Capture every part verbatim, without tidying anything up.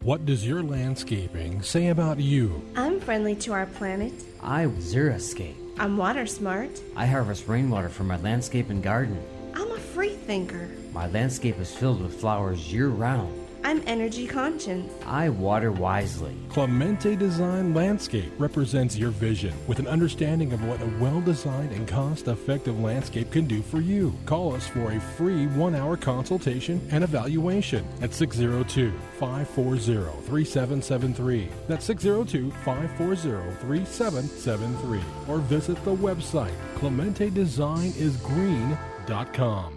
What does your landscaping say about you? I'm friendly to our planet. I Xeriscape. I'm water smart. I harvest rainwater for my landscape and garden. I'm a free thinker. My landscape is filled with flowers year-round. I'm energy conscious. I water wisely. Clemente Design Landscape represents your vision with an understanding of what a well-designed and cost-effective landscape can do for you. Call us for a free one-hour consultation and evaluation at six oh two, five four zero, three seven seven three. That's six oh two, five four zero, three seven seven three. Or visit the website clemente design is green dot com.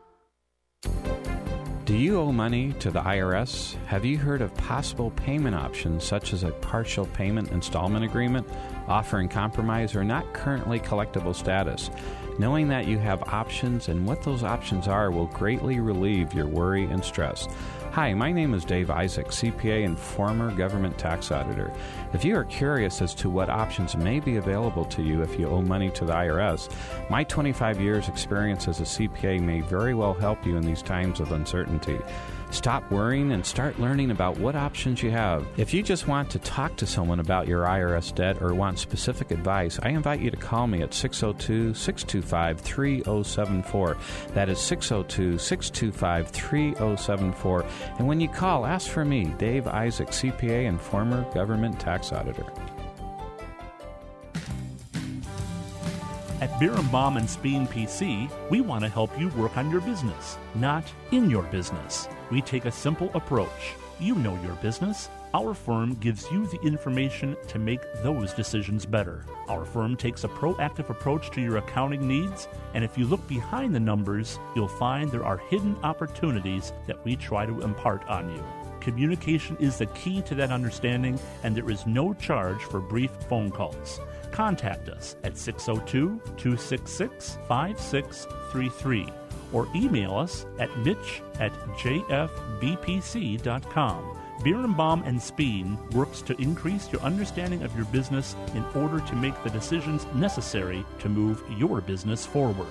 Do you owe money to the I R S? Have you heard of possible payment options such as a partial payment installment agreement, offering compromise or not currently collectible status? Knowing that you have options and what those options are will greatly relieve your worry and stress. Hi, my name is Dave Isaac, C P A and former government tax auditor. If you are curious as to what options may be available to you if you owe money to the I R S, my twenty-five years experience as a C P A may very well help you in these times of uncertainty. Stop worrying and start learning about what options you have. If you just want to talk to someone about your I R S debt or want specific advice, I invite you to call me at six oh two, six two five, three oh seven four. That is six oh two, six two five, three oh seven four. And when you call, ask for me, Dave Isaac, C P A and former government tax auditor. At Birnbaum and Speen P C, we want to help you work on your business, not in your business. We take a simple approach. You know your business. Our firm gives you the information to make those decisions better. Our firm takes a proactive approach to your accounting needs, and if you look behind the numbers, you'll find there are hidden opportunities that we try to impart on you. Communication is the key to that understanding, and there is no charge for brief phone calls. Contact us at six oh two, two six six, five six three three or email us at mitch at j f b p c dot com. Birnbaum and Speen works to increase your understanding of your business in order to make the decisions necessary to move your business forward.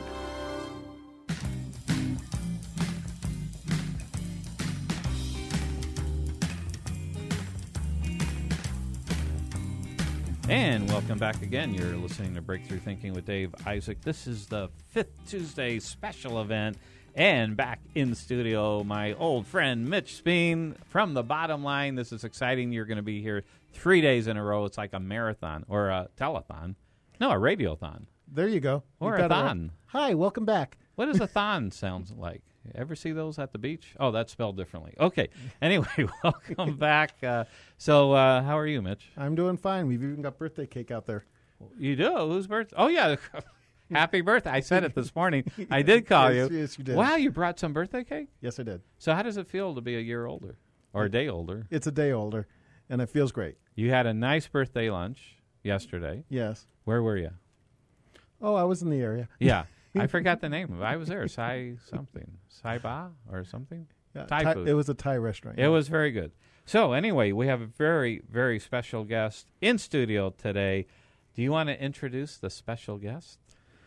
And welcome back again. You're listening to Breakthrough Thinking with Dave Isaac. This is the Fifth Tuesday special event. And back in the studio, my old friend Mitch Speen from The Bottom Line. This is exciting. You're going to be here three days in a row. It's like a marathon or a telethon. No, a radiothon. There you go. Or you a thon. Hi, welcome back. What does a thon sound like? Ever see those at the beach? Oh, that's spelled differently. Okay. Anyway, welcome back. Uh, so uh, how are you, Mitch? I'm doing fine. We've even got birthday cake out there. You do? Whose birthday? Oh, yeah. Happy birthday. I said it this morning. I did call yes, you. Yes, you did. Wow, you brought some birthday cake? Yes, I did. So how does it feel to be a year older or a day older? It's a day older, and it feels great. You had a nice birthday lunch yesterday. Yes. Where were you? Oh, I was in the area. Yeah. I forgot the name of it. I was there. Sai something. Sai Ba or something? Yeah, Thai, Thai food. It was a Thai restaurant. It yeah. was very good. So anyway, we have a very, very special guest in studio today. Do you want to introduce the special guest?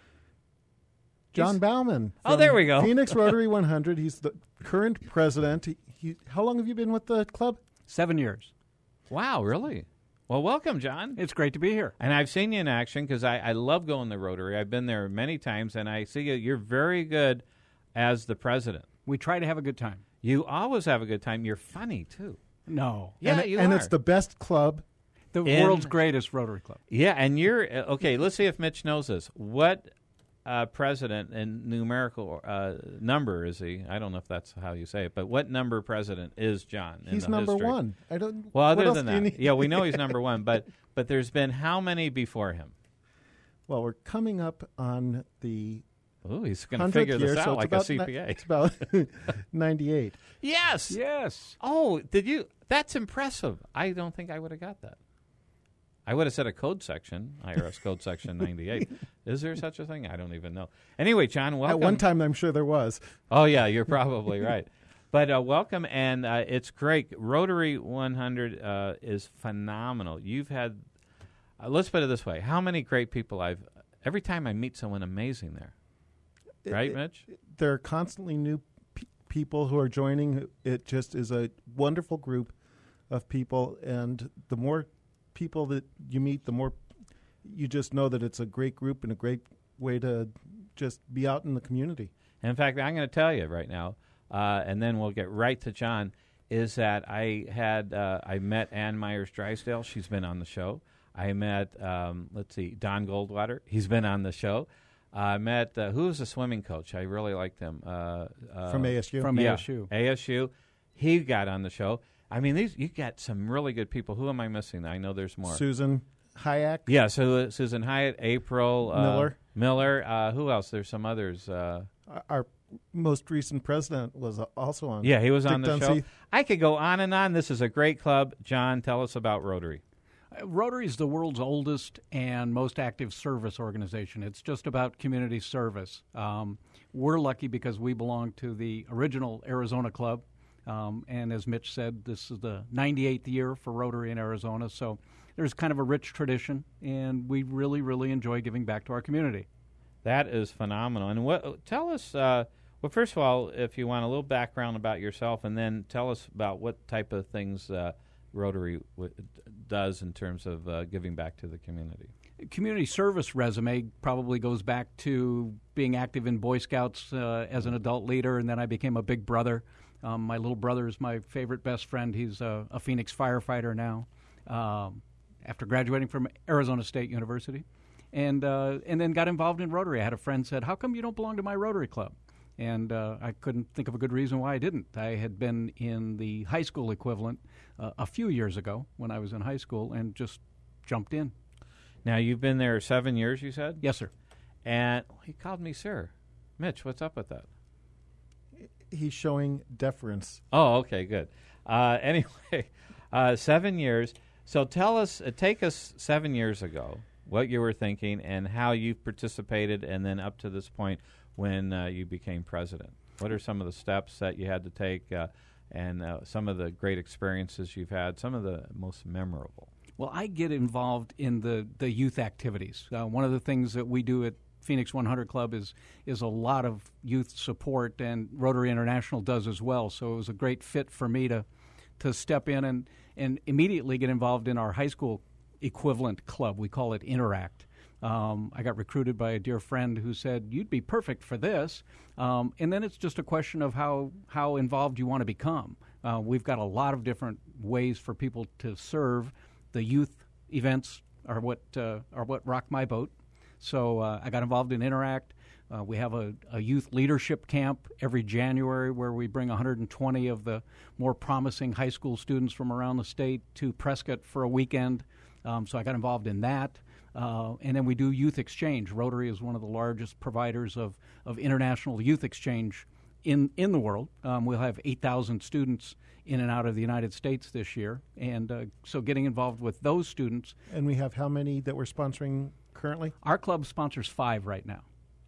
John He's, Bauman. Oh, there we go. Phoenix Rotary one hundred. He's the current president. He, he, how long have you been with the club? Seven years. Wow, really? Well, welcome, John. It's great to be here. And I've seen you in action because I, I love going to Rotary. I've been there many times, and I see you. You're very good as the president. We try to have a good time. You always have a good time. You're funny, too. No. Yeah, and, you and are. it's the best club. The In- world's greatest Rotary Club. Yeah, and you're uh, okay. Let's see if Mitch knows this. What uh, president and numerical uh, number is he? I don't know if that's how you say it, but what number president is John? In He's the number history? one. I don't. Well, what other else than do you that, need? yeah, we know he's number one. But but there's been how many before him? Well, we're coming up on the Oh, he's going to hundredth figure year, this so out it's like a about C ni- P A. It's about ninety-eight. Yes. Yes. Oh, did you? That's impressive. I don't think I would have got that. I would have said a code section, I R S code section ninety-eight. Is there such a thing? I don't even know. Anyway, John, welcome. At one time, I'm sure there was. Oh, yeah, you're probably right. But uh, welcome, and uh, it's great. Rotary one hundred uh, is phenomenal. You've had, uh, let's put it this way, how many great people I've, every time I meet someone amazing there. Right, It- Mitch? it- there are constantly new pe- people who are joining. It just is a wonderful group of people, and the more people that you meet, the more you just know that it's a great group and a great way to just be out in the community. In fact, I'm going to tell you right now, uh, and then we'll get right to John, is that I had uh, I met Ann Myers Drysdale. She's been on the show. I met, um, let's see, Don Goldwater. He's been on the show. I met, uh, who was the swimming coach? I really liked him. Uh, uh, From A S U? From yeah, A S U. A S U. He got on the show. I mean, these you got some really good people. Who am I missing? I know there's more. Susan Hayek? Yeah, so uh, Susan Hyatt, April. Uh, Miller. Miller. Uh, who else? There's some others. Uh, Our- Our most recent president was uh, also on. yeah, he was Dick on the Dunsey. show. I could go on and on. This is a great club. John, tell us about Rotary. Uh, Rotary is the world's oldest and most active service organization. It's just about community service. Um, we're lucky because we belong to the original Arizona Club. Um, and as Mitch said, this is the ninety-eighth year for Rotary in Arizona. So there's kind of a rich tradition, and we really, really enjoy giving back to our community. That is phenomenal. And what? Tell us, uh, well, first of all, if you want a little background about yourself, and then tell us about what type of things uh, Rotary w- does in terms of uh, giving back to the community. Community service resume probably goes back to being active in Boy Scouts uh, as an adult leader, and then I became a big brother. Um, my little brother is my favorite best friend. He's a, a Phoenix firefighter now um, after graduating from Arizona State University. And uh, and then got involved in Rotary. I had a friend said, how come you don't belong to my Rotary Club? And uh, I couldn't think of a good reason why I didn't. I had been in the high school equivalent uh, a few years ago when I was in high school and just jumped in. Now, you've been there seven years, you said? Yes, sir. And he called me sir. Mitch, what's up with that? He's showing deference. Oh, okay, good. Uh, anyway, uh, seven years. So tell us, uh, take us seven years ago, what you were thinking and how you participated, and then up to this point when uh, you became president. What are some of the steps that you had to take uh, and uh, some of the great experiences you've had, some of the most memorable? Well, I get involved in the, the youth activities. Uh, one of the things that we do at Phoenix one hundred Club is is a lot of youth support, and Rotary International does as well. So it was a great fit for me to to step in and, and immediately get involved in our high school equivalent club. We call it Interact. Um, I got recruited by a dear friend who said, you'd be perfect for this. Um, and then it's just a question of how, how involved you want to become. Uh, we've got a lot of different ways for people to serve. The youth events are what uh, are what rock my boat. So uh, I got involved in Interact. Uh, we have a, a youth leadership camp every January where we bring one hundred twenty of the more promising high school students from around the state to Prescott for a weekend. Um, so I got involved in that. Uh, and then we do youth exchange. Rotary is one of the largest providers of, of international youth exchange in, in the world. Um, we'll have eight thousand students in and out of the United States this year. And uh, so getting involved with those students. And we have how many that we're sponsoring currently? Our club sponsors five right now.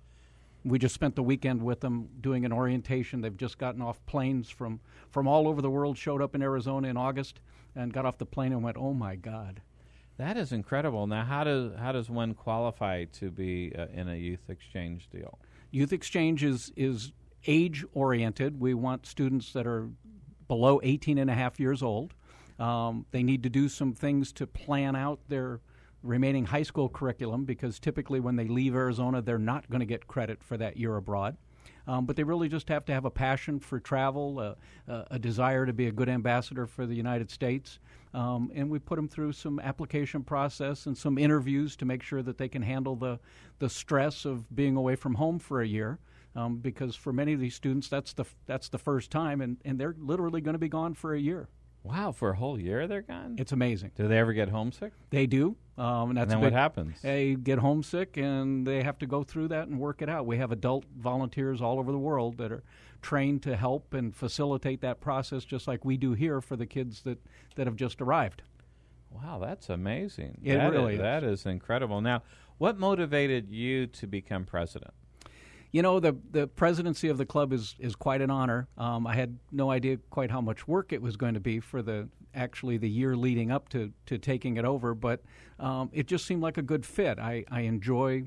We just spent the weekend with them doing an orientation. They've just gotten off planes from, from all over the world, showed up in Arizona in August, and got off the plane and went, oh, my God. That is incredible. Now, how does how does one qualify to be uh, in a youth exchange deal? Youth exchange is, is age-oriented. We want students that are below eighteen and a half years old. Um, they need to do some things to plan out their remaining high school curriculum, because typically when they leave Arizona, they're not going to get credit for that year abroad. Um, but they really just have to have a passion for travel, uh, uh, a desire to be a good ambassador for the United States. Um, and we put them through some application process and some interviews to make sure that they can handle the, the stress of being away from home for a year. Um, because for many of these students, that's the that's the first time, and, and they're literally going to be gone for a year. Wow, for a whole year they're gone? It's amazing. Do they ever get homesick? They do. Um, and that's and then a big, what happens? They get homesick, and they have to go through that and work it out. We have adult volunteers all over the world that are trained to help and facilitate that process, just like we do here for the kids that, that have just arrived. Wow, that's amazing. It that really is, is. That is incredible. Now, what motivated you to become president? You know, the the presidency of the club is, is quite an honor. Um, I had no idea quite how much work it was going to be for the actually the year leading up to, to taking it over, but um, it just seemed like a good fit. I, I enjoy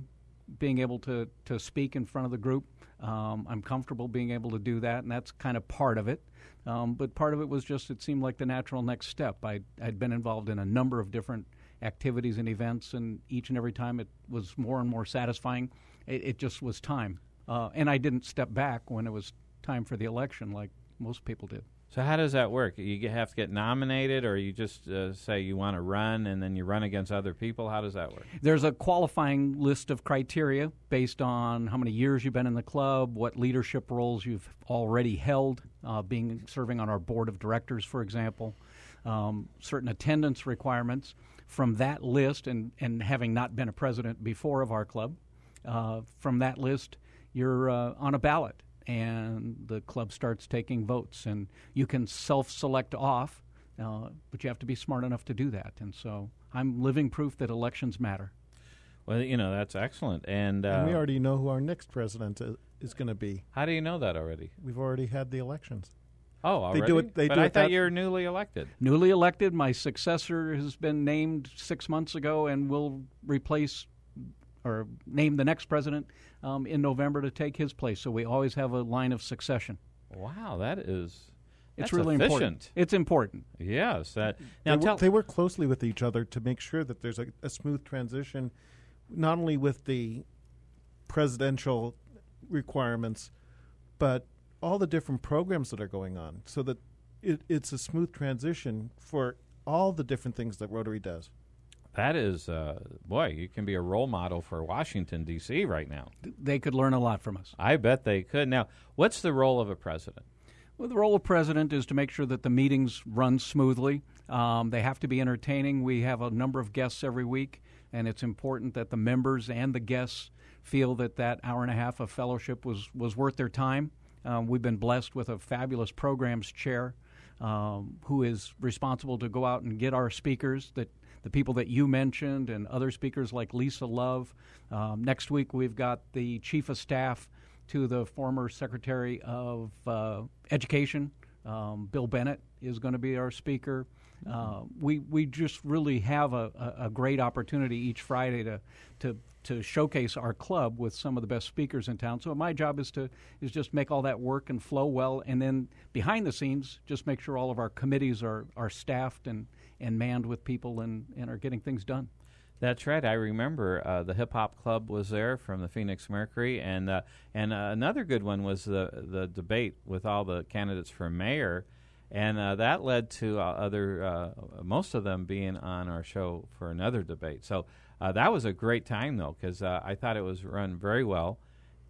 being able to, to speak in front of the group. Um, I'm comfortable being able to do that, and that's kind of part of it. Um, but part of it was just it seemed like the natural next step. I'd, I'd been involved in a number of different activities and events, and each and every time it was more and more satisfying. It, it just was time. Uh, and I didn't step back when it was time for the election like most people did. So how does that work? You get- have to get nominated, or you just uh, say you want to run and then you run against other people? How does that work? There's a qualifying list of criteria based on how many years you've been in the club, what leadership roles you've already held, uh, being serving on our board of directors, for example, um, certain attendance requirements. From that list, and, and having not been a president before of our club, uh, from that list, you're uh, on a ballot, and the club starts taking votes. And you can self-select off, uh, but you have to be smart enough to do that. And so I'm living proof that elections matter. Well, you know, that's excellent. And, uh, And we already know who our next president is, is going to be. how do you know that already? We've already had the elections. Oh, They already? do it- they but do I it thought that- you were newly elected. Newly elected, my successor has been named six months ago and will replace or name the next president um, in November to take his place. So we always have a line of succession. Wow, that is It's that's really efficient. important. It's important. Yes. That, now they, tell work, they work closely with each other to make sure that there's a, a smooth transition, not only with the presidential requirements, but all the different programs that are going on, so that it, it's a smooth transition for all the different things that Rotary does. that is, uh, boy, you can be a role model for Washington, D C right now. They could learn a lot from us. I bet they could. Now, what's the role of a president? Well, the role of president is to make sure that the meetings run smoothly. Um, they have to be entertaining. We have a number of guests every week, and it's important that the members and the guests feel that that hour and a half of fellowship was, was worth their time. Um, we've been blessed with a fabulous programs chair um, who is responsible to go out and get our speakers, that the people that you mentioned and other speakers like Lisa Love. Um, next week we've got the chief of staff to the former Secretary of uh, Education, um, Bill Bennett, is going to be our speaker. Uh, we we just really have a, a, a great opportunity each Friday to to to showcase our club with some of the best speakers in town. So my job is to is just make all that work and flow well, and then behind the scenes, just make sure all of our committees are, are staffed and, and manned with people and, and are getting things done. That's right. I remember uh, the hip hop club was there from the Phoenix Mercury, and uh, and uh, another good one was the the debate with all the candidates for mayor, and uh, that led to uh, other uh, most of them being on our show for another debate. So uh, that was a great time though, because uh, I thought it was run very well,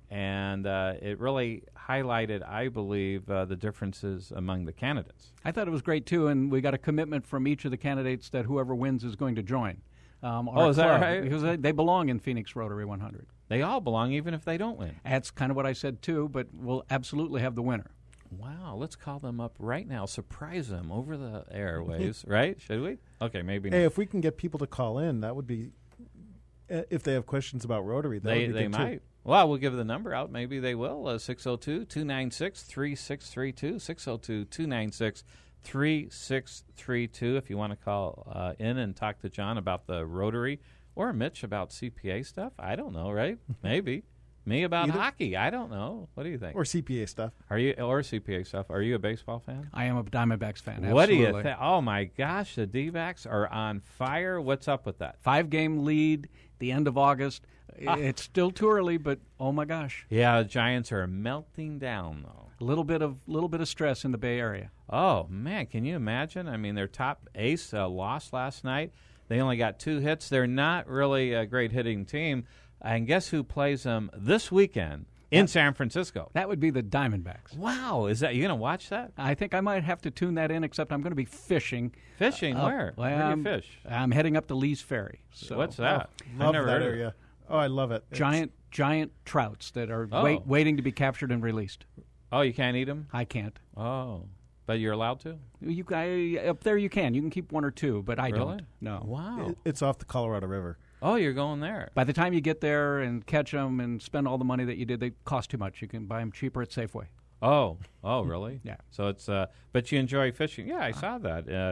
and uh, it really highlighted, I believe, uh, the differences among the candidates. I thought it was great too, and we got a commitment from each of the candidates that whoever wins is going to join. Um, our Oh, is that club, right? Because they, they belong in Phoenix Rotary one hundred. They all belong, even if they don't win. That's kind of what I said too, but we'll absolutely have the winner. Wow, let's call them up right now. Surprise them over the airwaves, right? Should we? Okay, maybe Hey, not. if we can get people to call in, that would be. Uh, if they have questions about Rotary, that They would be they good might. too. Well, we'll give the number out. Maybe they will. Uh, six oh two, two nine six, three six three two, six oh two, two nine six, three six three two. If you want to call uh, in and talk to John about the Rotary or Mitch about C P A stuff, I don't know, right? Maybe. Me about Either. hockey, I don't know. What do you think? Or C P A stuff. Are you or C P A stuff? Are you a baseball fan? I am a Diamondbacks fan. What do you absolutely. think? Oh my gosh, the D-backs are on fire. What's up with that? Five game lead, the end of August. Ah. It's still too early, but oh my gosh, Yeah, the Giants are melting down though. a little bit of little bit of stress in the Bay Area. Oh man, can you imagine? I mean, their top ace uh, lost last night. They only got two hits. They're not really a great hitting team. And guess who plays them this weekend in San Francisco? That would be the Diamondbacks. Wow, is that you going to watch that? I think I might have to tune that in, except I'm going to be fishing. Fishing Uh, where? well, where do I'm- you fish? I'm heading up to Lee's Ferry. So What's that? I've Love never that heard of it. area. Oh, I love it. It's- Giant, giant trouts that are Oh. wait, waiting to be captured and released. Oh, you can't eat them? I can't. Oh, but you're allowed to? You I, up there you can. You can keep one or two, but I Really? don't. No. Wow. it- it's off the Colorado River. Oh, you're going there. By the time you get there and catch them and spend all the money that you did, they cost too much. You can buy them cheaper at Safeway. Oh, oh, really? Yeah. So it's, uh, but you enjoy fishing. Yeah, I saw that. Uh,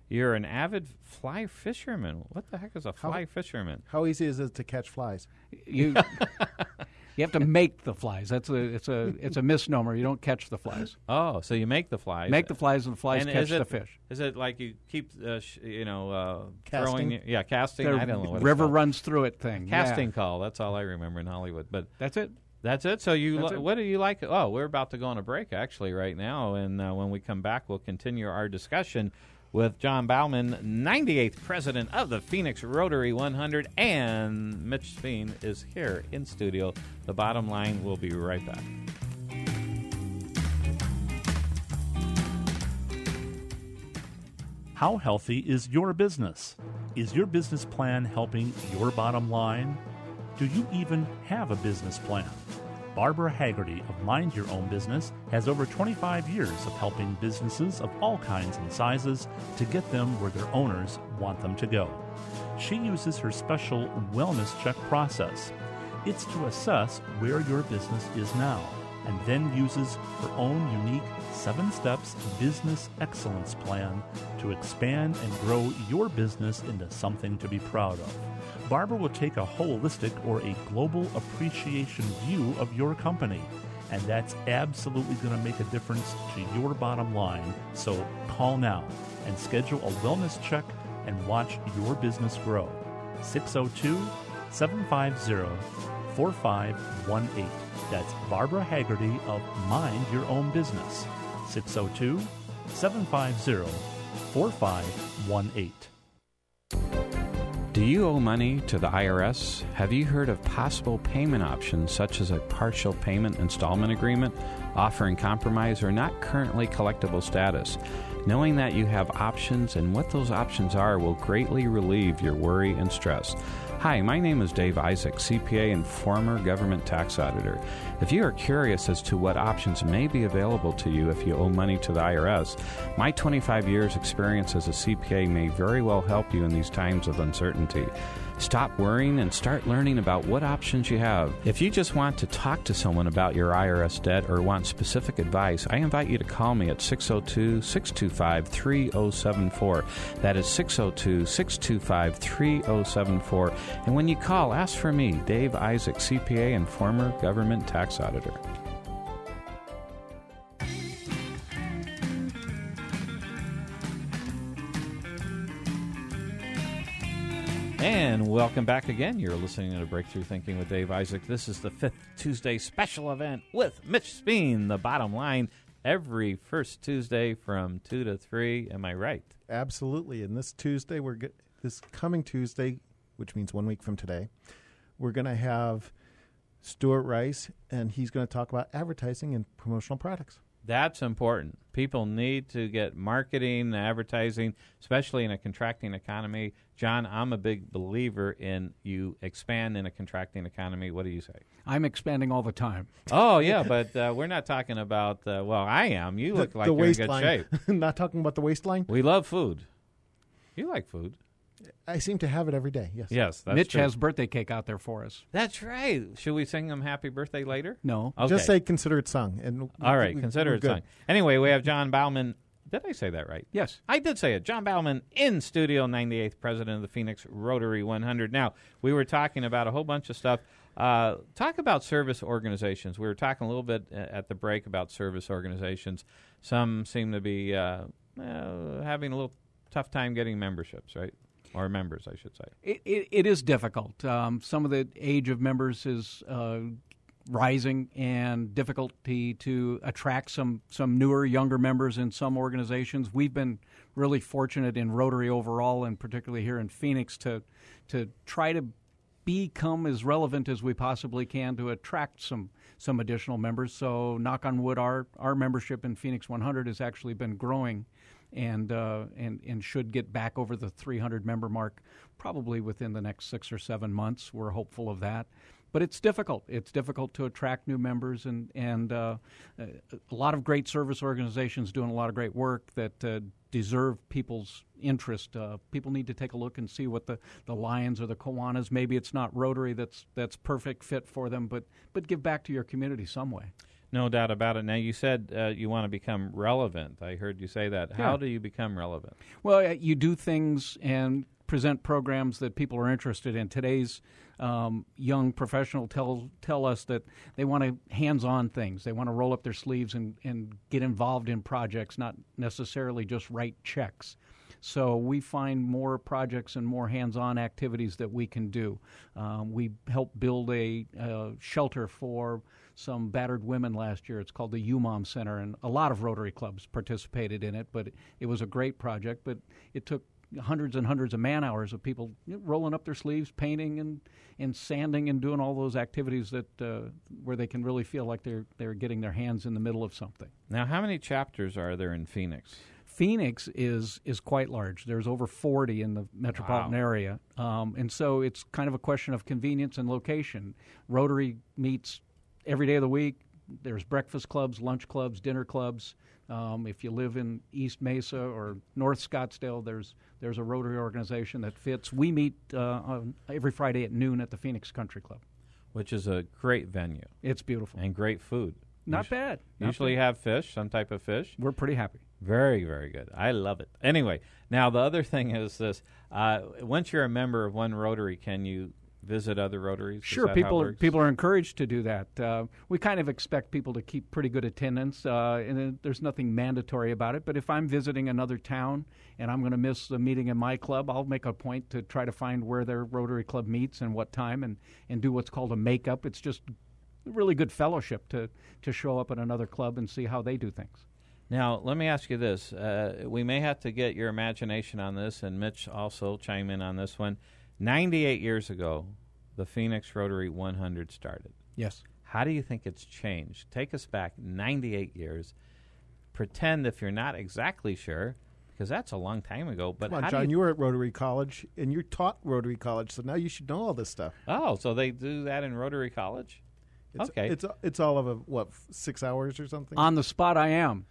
you're an avid fly fisherman. What the heck is a fly How- fisherman? How easy is it to catch flies? You you have to make the flies. That's a it's a it's a misnomer. You don't catch the flies. Oh, so you make the flies. Make the flies, and the flies And catch is it, the fish. Is it like you keep, uh, sh- you know, uh, Casting? throwing? Yeah, casting. The I don't know what it's river called. runs through it thing. Yeah. Casting call. That's all I remember in Hollywood. But That's it. that's it. So you, That's li- it. what do you like? Oh, we're about to go on a break actually right now, and uh, when we come back, we'll continue our discussion with John Bauman, ninety-eighth president of the Phoenix Rotary one hundred, and Mitch Speen is here in studio. The bottom line. We'll be right back. How healthy is your business? Is your business plan helping your bottom line? Do you even have a business plan? Barbara Haggerty of Mind Your Own Business has over twenty-five years of helping businesses of all kinds and sizes to get them where their owners want them to go. She uses her special wellness check process. It's to assess where your business is now, and then uses her own unique seven steps business excellence plan to expand and grow your business into something to be proud of. Barbara will take a holistic or a global appreciation view of your company, and that's absolutely going to make a difference to your bottom line. So call now and schedule a wellness check and watch your business grow. six oh two, seven five zero, four five one eight. That's Barbara Haggerty of Mind Your Own Business. six oh two, seven five zero, four five one eight. Do you owe money to the I R S? Have you heard of possible payment options such as a partial payment installment agreement, offering compromise or not currently collectible status? Knowing that you have options and what those options are will greatly relieve your worry and stress. Hi, my name is Dave Isaac, C P A and former government tax auditor. If you are curious as to what options may be available to you if you owe money to the I R S, my twenty-five years experience as a C P A may very well help you in these times of uncertainty. Stop worrying and start learning about what options you have. If you just want to talk to someone about your I R S debt or want specific advice, I invite you to call me at six oh two, six two five, three oh seven four. That is six oh two, six two five, three oh seven four. And when you call, ask for me, Dave Isaac, C P A and former government tax auditor. And welcome back again. You're listening to Breakthrough Thinking with Dave Isaac. This is the fifth Tuesday special event with Mitch Speen, the bottom line, every first Tuesday from two to three. Am I right? Absolutely. And this Tuesday, we're get, this coming Tuesday, which means one week from today, we're going to have Stuart Rice, and he's going to talk about advertising and promotional products. That's important. People need to get marketing, advertising, especially in a contracting economy. John, I'm a big believer in you expand in a contracting economy. What do you say? I'm expanding all the time. Oh, yeah, but uh, we're not talking about, uh, well, I am. You look the, like the you're in good waistline. shape. Not talking about the waistline. We love food. You like food. I seem to have it every day, yes. Yes, that's Mitch true. has birthday cake out there for us. That's right. Should we sing them happy birthday later? No. Okay. Just say consider it sung. And All right, we- consider we're it good. sung. Anyway, we have John Bauman. Did I say that right? Yes. I did say it. John Bauman in studio, ninety-eighth president of the Phoenix Rotary one hundred. Now, we were talking about a whole bunch of stuff. Uh, talk about service organizations. We were talking a little bit at the break about service organizations. Some seem to be uh, uh, having a little tough time getting memberships, right? Or members, I should say. It, it, it is difficult. Um, some of the age of members is uh, rising, and difficulty to attract some, some newer, younger members in some organizations. We've been really fortunate in Rotary overall, and particularly here in Phoenix, to to try to become as relevant as we possibly can to attract some some additional members. So, knock on wood, our our membership in Phoenix one hundred has actually been growing, and uh, and and should get back over the three hundred member mark probably within the next six or seven months. We're hopeful of that. But it's difficult. It's difficult to attract new members, and, and uh, a lot of great service organizations doing a lot of great work that uh, deserve people's interest. Uh, people need to take a look and see what the, the Lions or the Kiwanis, maybe it's not Rotary that's that's perfect fit for them, but but give back to your community some way. No doubt about it. Now, you said uh, you want to become relevant. I heard you say that. How Yeah. do you become relevant? Well, uh, you do things and present programs that people are interested in. Today's um, young professional tell tell us that they want to hands-on things. They want to roll up their sleeves and, and get involved in projects, not necessarily just write checks. So we find more projects and more hands-on activities that we can do. Um, we helped build a uh, shelter for some battered women last year. It's called the U MOM Center, and a lot of Rotary clubs participated in it, but it, it was a great project. But it took hundreds and hundreds of man-hours of people you know, rolling up their sleeves, painting and, and sanding and doing all those activities that uh, where they can really feel like they're they're getting their hands in the middle of something. Now, how many chapters are there in Phoenix? Phoenix is is quite large. There's over forty in the metropolitan Wow. area, um, and so it's kind of a question of convenience and location. Rotary meets every day of the week. There's breakfast clubs, lunch clubs, dinner clubs. Um, if you live in East Mesa or North Scottsdale, there's there's a Rotary organization that fits. We meet uh, on every Friday at noon at the Phoenix Country Club. Which is a great venue It's beautiful. and great food. Not Usu- bad. Not Usually bad. have fish, some type of fish. We're pretty happy. Very, very good. I love it. Anyway, now the other thing is this. Uh, once you're a member of one Rotary, can you visit other Rotaries? Is Sure, that how people it are, works? people are encouraged to do that. Uh, we kind of expect people to keep pretty good attendance, uh, and then there's nothing mandatory about it. But if I'm visiting another town and I'm going to miss a meeting in my club, I'll make a point to try to find where their Rotary Club meets and what time, and, and do what's called a make-up. It's just really good fellowship to, to show up at another club and see how they do things. Now, let me ask you this. Uh, we may have to get your imagination on this, and Mitch also chime in on this one. ninety-eight years ago, the Phoenix Rotary one hundred started. Yes. How do you think it's changed? Take us back ninety-eight years. Pretend if you're not exactly sure, because that's a long time ago. But Come on, how John, do you you were at Rotary College, and you taught Rotary College, so now you should know all this stuff. Oh, so they do that in Rotary College? It's, Okay. It's it's all of a, what, f- six hours or something? On the spot, I am.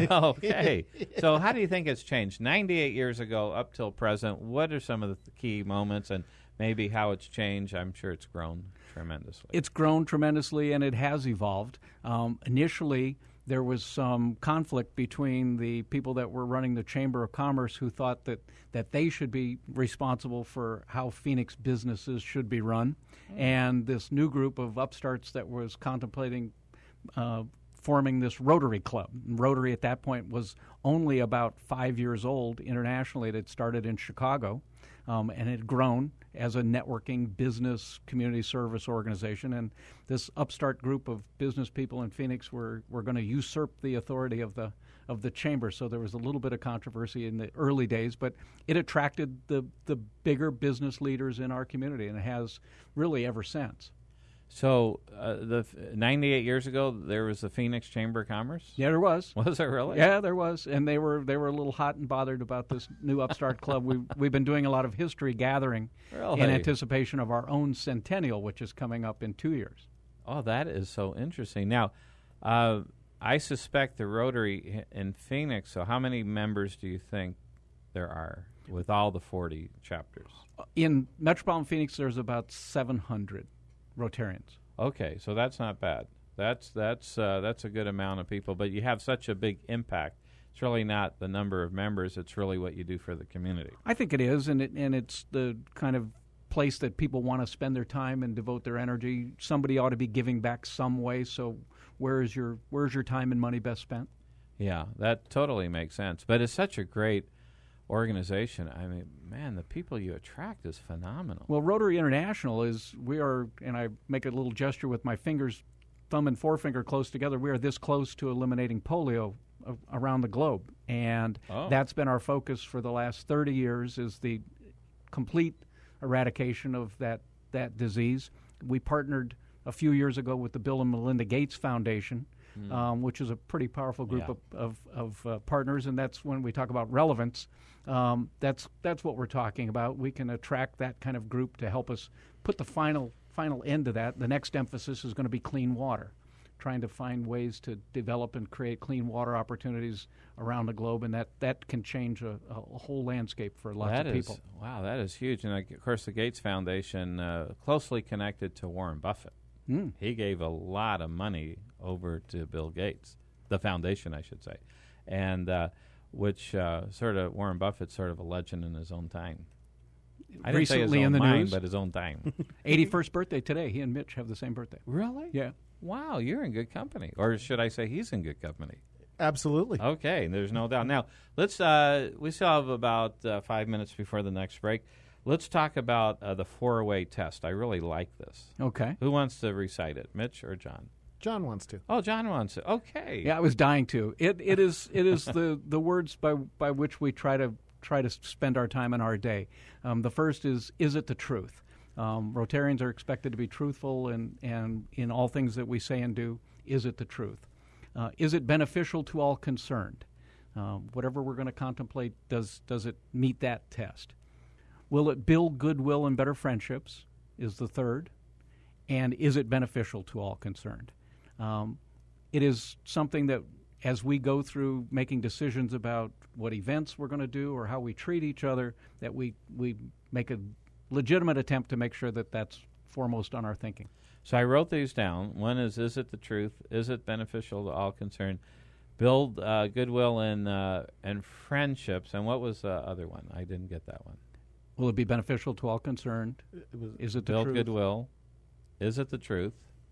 Okay. So how do you think it's changed? ninety-eight years ago up till present, what are some of the key moments and maybe how it's changed? I'm sure it's grown tremendously. It's grown tremendously, and it has evolved. Um, initially, there was some conflict between the people that were running the Chamber of Commerce who thought that, that they should be responsible for how Phoenix businesses should be run, and this new group of upstarts that was contemplating uh, forming this Rotary Club. And Rotary at that point was only about five years old internationally. It had started in Chicago, um, and had grown as a networking business community service organization. And this upstart group of business people in Phoenix were, were going to usurp the authority of the of the chamber. So there was a little bit of controversy in the early days, but it attracted the the bigger business leaders in our community, and it has really ever since. So uh, the f- ninety-eight years ago, there was the Phoenix Chamber of Commerce? Yeah, there was. Was there really? Yeah, there was, and they were they were a little hot and bothered about this new upstart club. We've we've been doing a lot of history gathering Really? in anticipation of our own centennial, which is coming up in two years. Oh, that is so interesting. Now, uh, I suspect the Rotary i- in Phoenix, so how many members do you think there are with all the forty chapters? In metropolitan Phoenix, there's about seven hundred Rotarians. Okay, so that's not bad. That's that's uh, that's a good amount of people, but you have such a big impact. It's really not the number of members; it's really what you do for the community. I think it is, and it, and it's the kind of place that people want to spend their time and devote their energy. Somebody ought to be giving back some way. So, where is your where's your time and money best spent? Yeah, that totally makes sense. But it's such a great organization. I mean, man, the people you attract is phenomenal. Well, Rotary International is, we are, and I make a little gesture with my fingers, thumb and forefinger close together, we are this close to eliminating polio a- around the globe. And Oh. that's been our focus for the last thirty years, is the complete eradication of that, that disease. We partnered a few years ago with the Bill and Melinda Gates Foundation, um, which is a pretty powerful group Yeah. of, of, of uh, partners, and that's when we talk about relevance. Um, that's that's what we're talking about. We can attract that kind of group to help us put the final final end to that. The next emphasis is going to be clean water, trying to find ways to develop and create clean water opportunities around the globe, and that, that can change a, a whole landscape for lots That of is people. wow, that is huge. And like, of course, the Gates Foundation uh, closely connected to Warren Buffett. Mm. He gave a lot of money over to Bill Gates, the foundation, I should say, and uh, which uh, sort of Warren Buffett's sort of a legend in his own time. I didn't say his Recently own in the mind, news. but his own time. eighty-first birthday today. He and Mitch have the same birthday. Really? Yeah. Wow, you're in good company. Or should I say he's in good company? Absolutely. Okay, there's no doubt. Now, let's, uh, we still have about uh, five minutes before the next break. Let's talk about uh, the four-way test. I really like this. Okay. Who wants to recite it, Mitch or John? John wants to. Oh, John wants it. Okay. Yeah, I was dying to. It it is it is the, the words by by which we try to try to spend our time in our day. Um, the first is is it the truth? Um, Rotarians are expected to be truthful and and in all things that we say and do. Is it the truth? Uh, is it beneficial to all concerned? Um, whatever we're going to contemplate, does does it meet that test? Will it build goodwill and better friendships? Is the third. And is it beneficial to all concerned? Um, it is something that, as we go through making decisions about what events we're going to do or how we treat each other, that we, we make a legitimate attempt to make sure that that's foremost on our thinking. So I wrote these down. One is, is it the truth? Is it beneficial to all concerned? Build uh, goodwill and uh, and friendships. And what was the other one? I didn't get that one. Will it be beneficial to all concerned? It was Is it the Build truth? goodwill. Is it the truth?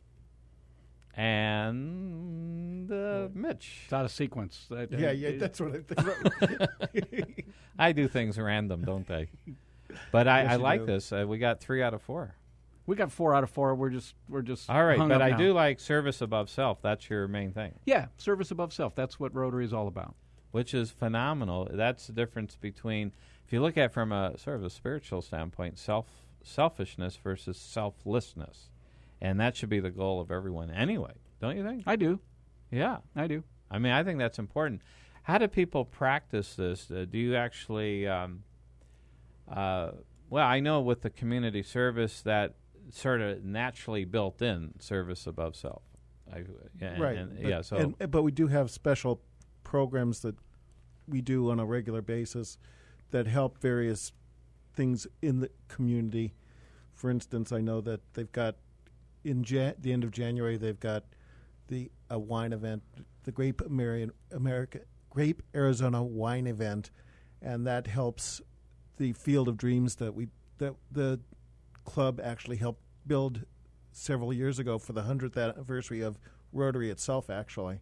And uh, Mitch. It's out of sequence. I- Yeah, I- yeah, that's what I think. I do things random, don't I? But I, Yes, I you like do. this. Uh, we got three out of four. We got four out of four. We're just we're just All right, hung but up I now. do like service above self. That's your main thing, Yeah, service above self. That's what Rotary is all about. which is phenomenal. That's the difference between, if you look at it from a sort of a spiritual standpoint, self selfishness versus selflessness, and that should be the goal of everyone anyway. Don't you think? I do. Yeah, I do. I mean, I think that's important. How do people practice this? Uh, do you actually? Um, uh, well, I know with the community service that sort of naturally built in service above self. I, and, right. and- but, yeah. So. and, but we do have special programs that we do on a regular basis that help various things in the community. For instance, I know that they've got in Jan- the end of January they've got the a wine event, the Grape American America Grape Arizona Wine Event, and that helps the Field of Dreams that we that the club actually helped build several years ago for the hundredth anniversary of Rotary itself, actually.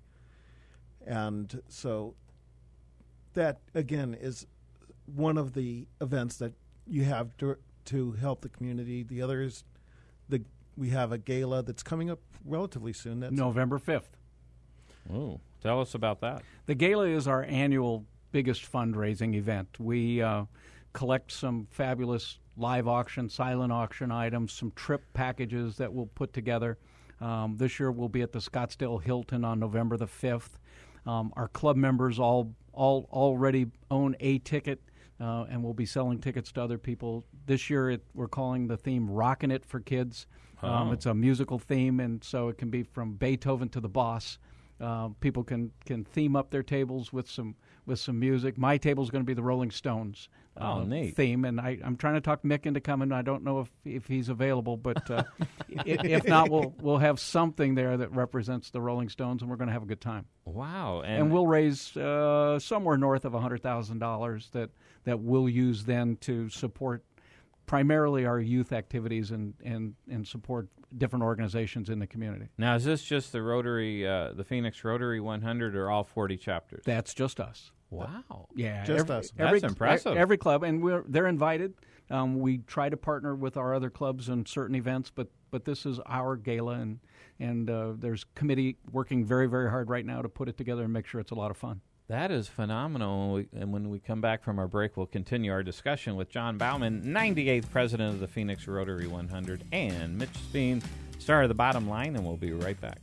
And so that, again, is one of the events that you have to, to help the community. The other is the we have a gala that's coming up relatively soon. That's November fifth. Ooh, tell us about that. The gala is our annual biggest fundraising event. We uh, collect some fabulous live auction, silent auction items, some trip packages that we'll put together. Um, this year we'll be at the Scottsdale Hilton on November the fifth. Um, our club members all all already own a ticket, uh, and we'll be selling tickets to other people. This year it, we're calling the theme Rockin' It for Kids. Um, Oh. It's a musical theme, and so it can be from Beethoven to the Boss. Uh, people can, can theme up their tables with some with some music. My table's going to be the Rolling Stones uh, Oh, neat. theme, and I, I'm trying to talk Mick into coming. I don't know if, if he's available, but uh, i- if not, we'll we'll have something there that represents the Rolling Stones, and we're going to have a good time. Wow. And, we'll raise uh, somewhere north of one hundred thousand dollars that, that we'll use then to support primarily our youth activities and, and, and support different organizations in the community. Now, is this just the Rotary, uh, the Phoenix Rotary one hundred, or all forty chapters? That's just us. Wow. Yeah, Just every, us. Every, That's impressive. Every club, and we're they're invited. Um, we try to partner with our other clubs in certain events, but but this is our gala, and and uh, there's committee working very very hard right now to put it together and make sure it's a lot of fun. That is phenomenal. When we, and when we come back from our break, we'll continue our discussion with John Bauman, ninety-eighth president of the Phoenix Rotary one hundred, and Mitch Speen, star of The Bottom Line, and we'll be right back.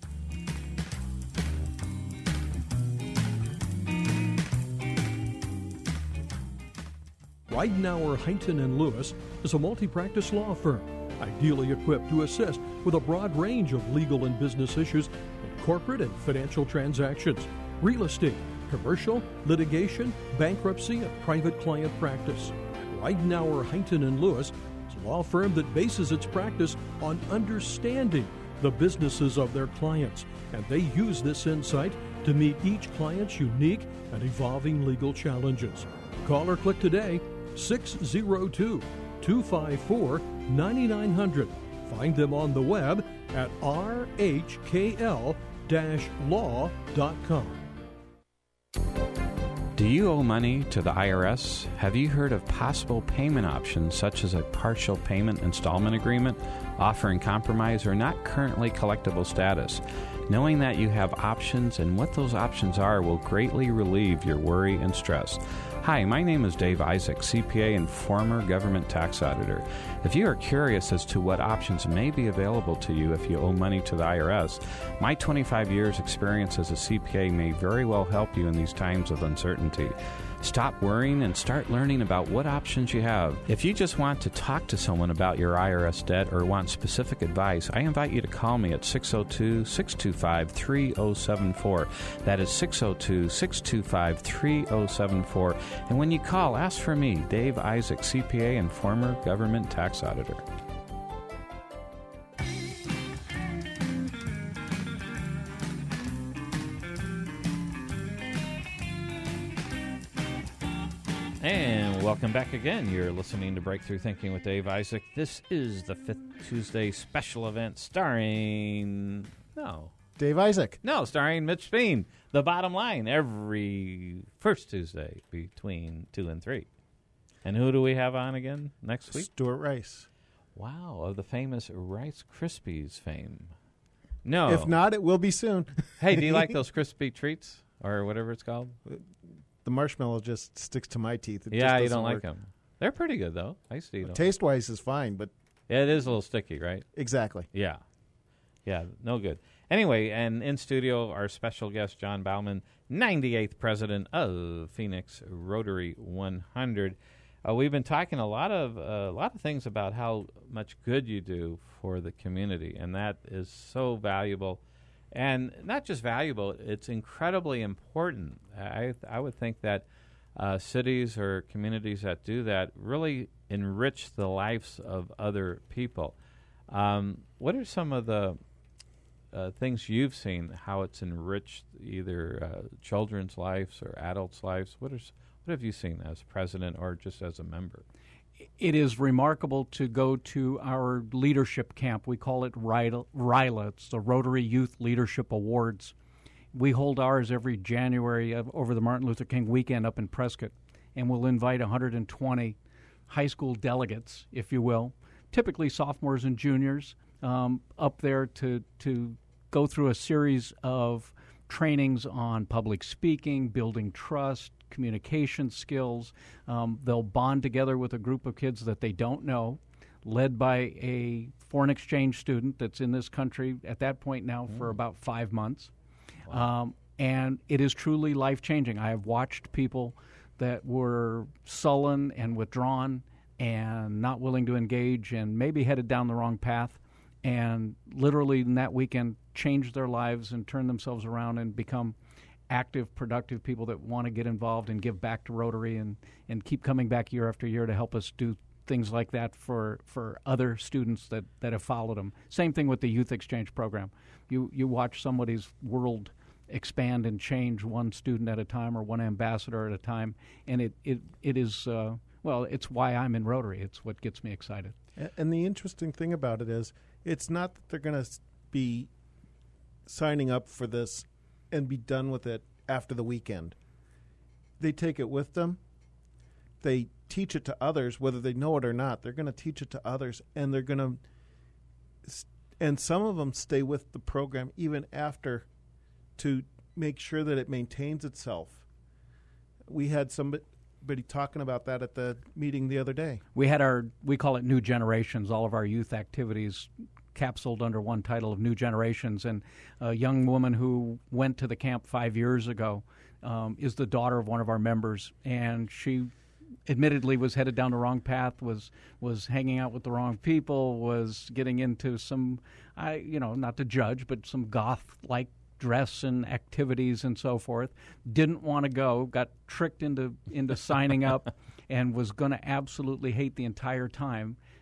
Ridenour, Heighton and Lewis is a multi-practice law firm, ideally equipped to assist with a broad range of legal and business issues in corporate and financial transactions, real estate, commercial, litigation, bankruptcy, and private client practice. Ridenour, Heighton and Lewis is a law firm that bases its practice on understanding the businesses of their clients, and they use this insight to meet each client's unique and evolving legal challenges. Call or click today, six oh two, two five four, nine nine hundred. Find them on the web at r h k l dash law dot com. Do you owe money to the I R S? Have you heard of possible payment options such as a partial payment installment agreement, offering compromise or not currently collectible status? Knowing that you have options and what those options are will greatly relieve your worry and stress. Hi, my name is Dave Isaac, C P A and former government tax auditor. If you are curious as to what options may be available to you if you owe money to the I R S, my twenty-five years experience as a C P A may very well help you in these times of uncertainty. Stop worrying and start learning about what options you have. If you just want to talk to someone about your I R S debt or want specific advice, I invite you to call me at six oh two, six two five, three oh seven four. That is six oh two, six two five, three oh seven four. And when you call, ask for me, Dave Isaac, C P A and former government tax auditor. And welcome back again. You're listening to Breakthrough Thinking with Dave Isaac. This is the Fifth Tuesday special event starring... No. Dave Isaac. No, starring Mitch Speen. The Bottom Line every first Tuesday between two and three. And who do we have on again next week? Stuart Rice. Wow, of the famous Rice Krispies fame. No. If not, it will be soon. Hey, do you like those crispy treats or whatever it's called? The marshmallow just sticks to my teeth. It yeah, just you don't work. like them. They're pretty good, though. I used to eat them. Taste-wise is fine, but... Yeah, it is a little sticky, right? Exactly. Yeah. Yeah, no good. Anyway, and in studio, our special guest, John Bauman, ninety-eighth president of Phoenix Rotary one hundred. Uh, we've been talking a lot of uh, a lot of things about how much good you do for the community, and that is so valuable. And not just valuable, it's incredibly important. I I would think that uh, cities or communities that do that really enrich the lives of other people. Um, what are some of the uh, things you've seen, how it's enriched either uh, children's lives or adults' lives? What, is, what have you seen as president or just as a member? It is remarkable to go to our leadership camp. We call it RYLA. It's the Rotary Youth Leadership Awards. We hold ours every January of, over the Martin Luther King weekend up in Prescott, and we'll invite one hundred twenty high school delegates, if you will, typically sophomores and juniors, um, up there to to go through a series of trainings on public speaking, building trust, communication skills. Um, they'll bond together with a group of kids that they don't know, led by a foreign exchange student that's in this country at that point now mm. for about five months. Wow. Um, and it is truly life-changing. I have watched people that were sullen and withdrawn and not willing to engage and maybe headed down the wrong path, and literally in that weekend changed their lives and turned themselves around and become active, productive people that want to get involved and give back to Rotary and, and keep coming back year after year to help us do things like that for, for other students that, that have followed them. Same thing with the Youth Exchange Program. You, you watch somebody's world expand and change one student at a time or one ambassador at a time, and it, it, it is, uh, well, it's why I'm in Rotary. It's what gets me excited. And the interesting thing about it is it's not that they're going to be signing up for this and be done with it after the weekend. They take it with them. They teach it to others, whether they know it or not. They're going to teach it to others, and they're going to, and some of them stay with the program even after to make sure that it maintains itself. We had somebody talking about that at the meeting the other day. We had our, we call it New Generations, all of our youth activities capsuled under one title of New Generations. And a young woman who went to the camp five years ago um, is the daughter of one of our members, and she admittedly was headed down the wrong path, was was hanging out with the wrong people, was getting into some, I you know, not to judge, but some goth-like dress and activities and so forth. Didn't want to go, got tricked into into signing up, and was going to absolutely hate the entire time.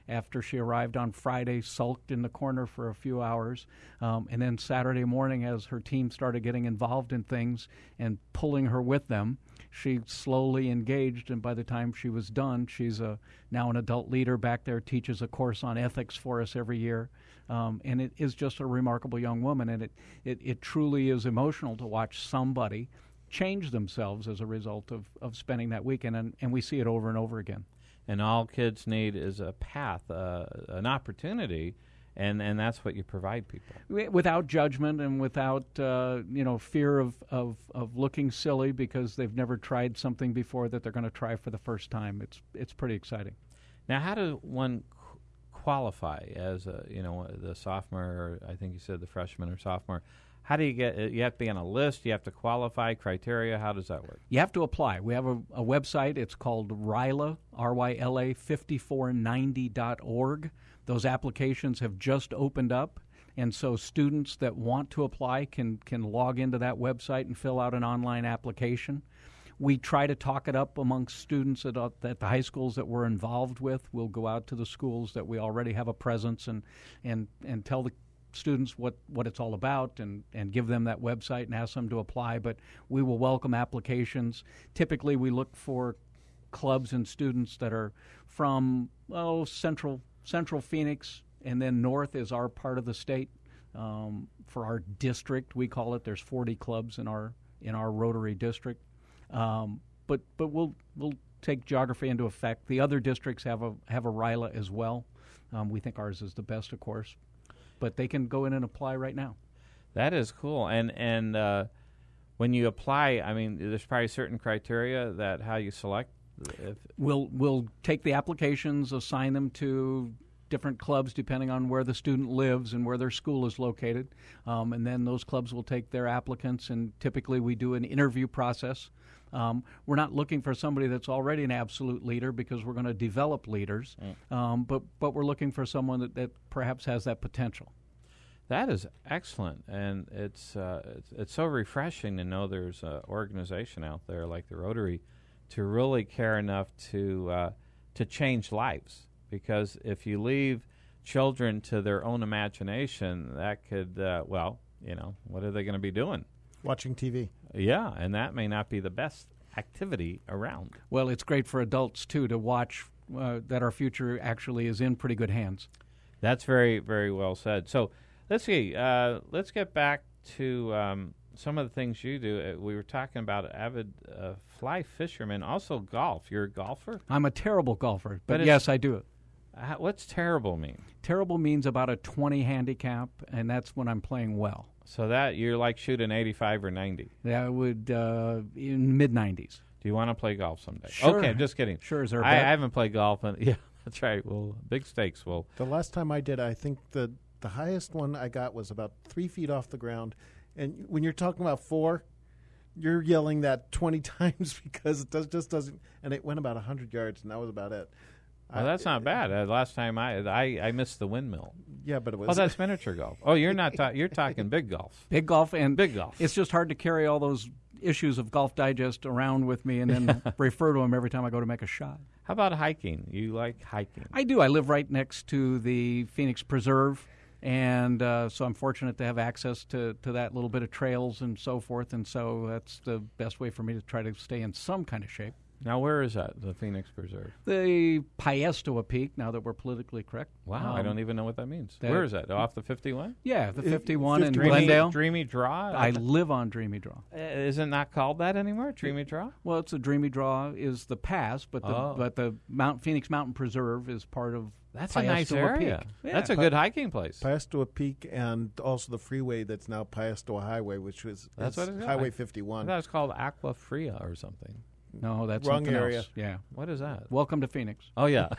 after she arrived on Friday, sulked in the corner for a few hours. Um, and then Saturday morning, as her team started getting involved in things and pulling her with them, she slowly engaged, and by the time she was done, she's a, now an adult leader back there, teaches a course on ethics for us every year. Um, and it is just a remarkable young woman, and it, it, it truly is emotional to watch somebody change themselves as a result of, of spending that weekend, and, and we see it over and over again. And all kids need is a path, uh, an opportunity, and, and that's what you provide people. Without judgment and without uh, you know fear of, of, of looking silly because they've never tried something before that they're going to try for the first time. It's it's pretty exciting. Now, how does one qu- qualify as a, you know the sophomore, or I think you said the freshman or sophomore? How do you get? You have to be on a list. You have to qualify criteria. How does that work? You have to apply. We have a, a website. It's called RYLA, R Y L A fifty-four ninety dot org. Those applications have just opened up, and so students that want to apply can can log into that website and fill out an online application. We try to talk it up amongst students at, uh, at the high schools that we're involved with. We'll go out to the schools that we already have a presence and and and tell the students what, what it's all about and, and give them that website and ask them to apply. But we will welcome applications. Typically, we look for clubs and students that are from oh central central Phoenix, and then north is our part of the state. Um, for our district, we call it. There's forty clubs in our in our Rotary district. Um, but but we'll we'll take geography into effect. The other districts have a have a RYLA as well. Um, we think ours is the best, of course. But they can go in and apply right now. That is cool. And and uh, when you apply, I mean, there's probably certain criteria that how you select. If we'll we'll take the applications, assign them to different clubs depending on where the student lives and where their school is located, um, and then those clubs will take their applicants. And typically, we do an interview process. Um, we're not looking for somebody that's already an absolute leader because we're going to develop leaders, mm. um, but but we're looking for someone that, that perhaps has that potential. That is excellent, and it's uh, it's, it's so refreshing to know there's an organization out there like the Rotary to really care enough to uh, to change lives. Because if you leave children to their own imagination, that could uh, well, you know, what are they going to be doing? Watching T V. Yeah, and that may not be the best activity around. Well, it's great for adults, too, to watch uh, that our future actually is in pretty good hands. That's very, very well said. So let's see. Uh, let's get back to um, some of the things you do. Uh, we were talking about avid uh, fly fisherman, also golf. You're a golfer? I'm a terrible golfer, but, but yes, I do it. Uh, what's terrible mean? Terrible means about a twenty handicap, and that's when I'm playing well. So that you're like shooting eighty-five or ninety? That would uh, in mid nineties. Do you want to play golf someday? Sure. Okay, just kidding. Sure, is there a I, I bet? haven't played golf. In, yeah, that's right. Well, big stakes. Well, the last time I did, I think the the highest one I got was about three feet off the ground. And when you're talking about four, you're yelling that twenty times because it does, just doesn't. And it went about one hundred yards, and that was about it. Well, that's not bad. Uh, last time I, I I missed the windmill. Yeah, but it was. Oh, that's miniature golf. Oh, you're not. Ta- you're talking big golf. Big golf and big golf. It's just hard to carry all those issues of Golf Digest around with me and then refer to them every time I go to make a shot. How about hiking? You like hiking? I do. I live right next to the Phoenix Preserve, and uh, so I'm fortunate to have access to, to that little bit of trails and so forth. And so that's the best way for me to try to stay in some kind of shape. Now, where is that, the Phoenix Preserve? The Paestoa Peak, now that we're politically correct. Wow, um, I don't even know what that means. That, where is that? Off the fifty-one? Yeah, the fifty-one in Dreamy, Glendale. Dreamy Draw? I live on Dreamy Draw. Uh, is it not called that anymore, Dreamy Draw? Well, it's a Dreamy Draw is the pass, but the oh. but the Mount Phoenix Mountain Preserve is part of That's Paestoa a nice area. Peak. Yeah. That's a good hiking place. Paestoa Peak and also the freeway that's now Paestoa Highway, which was that's what it is. Highway I, fifty-one. I thought it was called Aqua Fria or something. No, that's wrong something area. Else. Yeah. What is that? Welcome to Phoenix. Oh, yeah.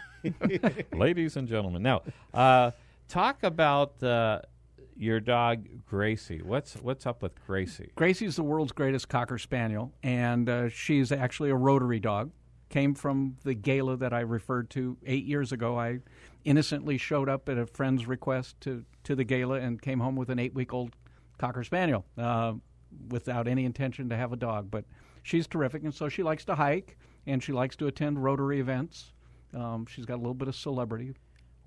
Ladies and gentlemen. Now, uh, talk about uh, your dog, Gracie. What's what's up with Gracie? Gracie's the world's greatest Cocker Spaniel, and uh, she's actually a Rotary dog. Came from the gala that I referred to eight years ago. I innocently showed up at a friend's request to, to the gala and came home with an eight-week-old Cocker Spaniel uh, without any intention to have a dog. But she's terrific, and so she likes to hike, and she likes to attend Rotary events. Um, she's got a little bit of celebrity.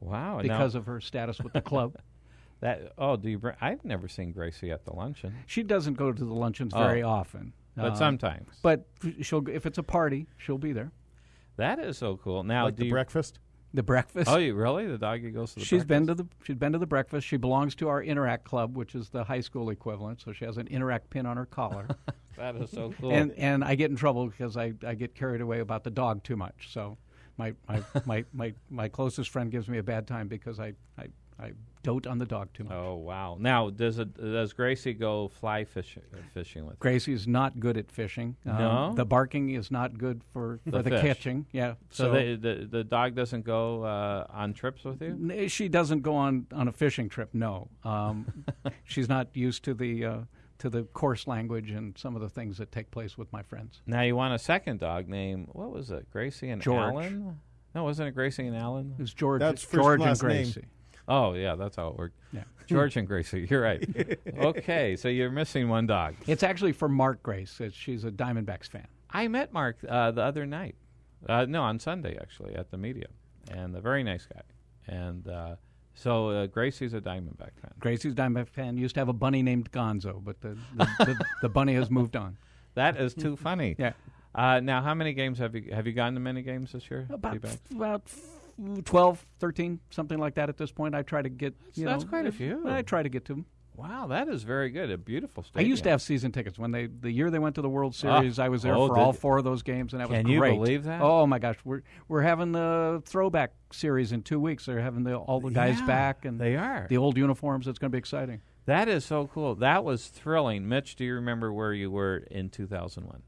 Wow. now- because of her status with the club. that. Oh, do you? Bring, I've never seen Gracie at the luncheon, She doesn't go to the luncheons Oh. very often. but uh, sometimes. But she'll if it's a party, she'll be there. That is so cool. Now, like do the you, breakfast. The breakfast. Oh, you really? The doggy goes to the. She's been to breakfast? the she's been to the breakfast. She belongs to our Interact Club, which is the high school equivalent. So she has an Interact pin on her collar. That is so cool. and and I get in trouble because I, I get carried away about the dog too much. So my my, my, my, my closest friend gives me a bad time because I, I, I dote on the dog too much. Oh wow! Now, does it does Gracie go fly fishing fishing with? you? Gracie's not good at fishing. Um, No? the barking is not good for, for The the, fish. catching. Yeah. So, the, the the dog doesn't go uh, on trips with you? N- She doesn't go on, on a fishing trip. No, um, she's not used to the uh, to the coarse language and some of the things that take place with my friends. Now you want a second dog named what was it? Gracie and George. Alan? No, wasn't it Gracie and Alan? It's George. That's first George and and last name. Gracie. Oh yeah, that's how it worked. Yeah. George and Gracie. You're right. Okay, so you're missing one dog. It's actually for Mark Grace. It's, she's a Diamondbacks fan. I met Mark uh, the other night. Uh, no, on Sunday actually at the media, and a very nice guy. And uh, so uh, Gracie's a Diamondback fan. Gracie's Diamondback fan used to have a bunny named Gonzo, but the the, the, the bunny has moved on. That is too funny. Yeah. Uh, now, how many games have you have you gone to many games this year? About D-backs? about twelve, thirteen, something like that at this point. I try to get. You That's know, quite a few. I try to get to them. Wow, that is very good. A beautiful I stadium. used to have season tickets when they the year they went to the World Series. I was there oh, for did all you? four of those games, and that Can was you great. believe that? Oh my gosh, we're we're having the throwback series in two weeks. They're having the, all the guys Yeah, back and they are. the old uniforms. It's going to be exciting. That is so cool. That was thrilling. Mitch, do you remember where you were in two thousand one?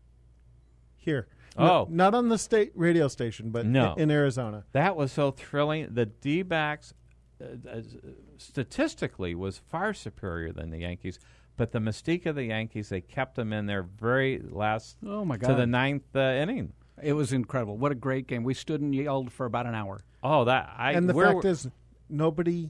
Here. Oh. No, not on the state radio station, but No. in, in Arizona. That was so thrilling. The D-backs uh, uh, statistically was far superior than the Yankees, but the mystique of the Yankees, they kept them in their very last Oh my God! to the ninth uh, inning. It was incredible. What a great game. We stood and yelled for about an hour. Oh, that I and the where fact were- is, nobody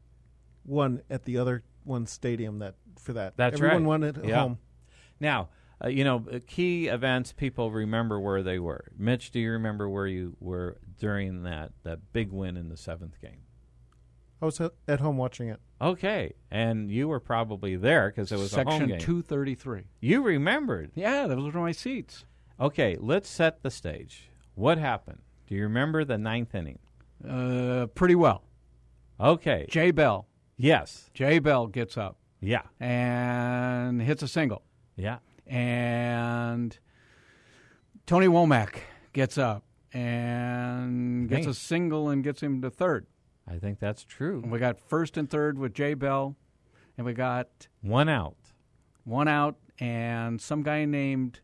won at the other one stadium that for that. That's Everyone right. won at Yeah. home. Now, uh, you know, uh, key events, people remember where they were. Mitch, do you remember where you were during that, that big win in the seventh game? I was at at home watching it. Okay, and you were probably there because it was a home Section game. two thirty-three. You remembered. Yeah, those were my seats. Okay, let's set the stage. What happened? Do you remember the ninth inning? Uh, pretty well. Okay. Jay Bell. Yes. Jay Bell gets up Yeah. and hits a single. Yeah. And Tony Womack gets up and gets Hey. a single and gets him to third. I think that's true. And we got first and third with Jay Bell, and we got One out. one out and some guy named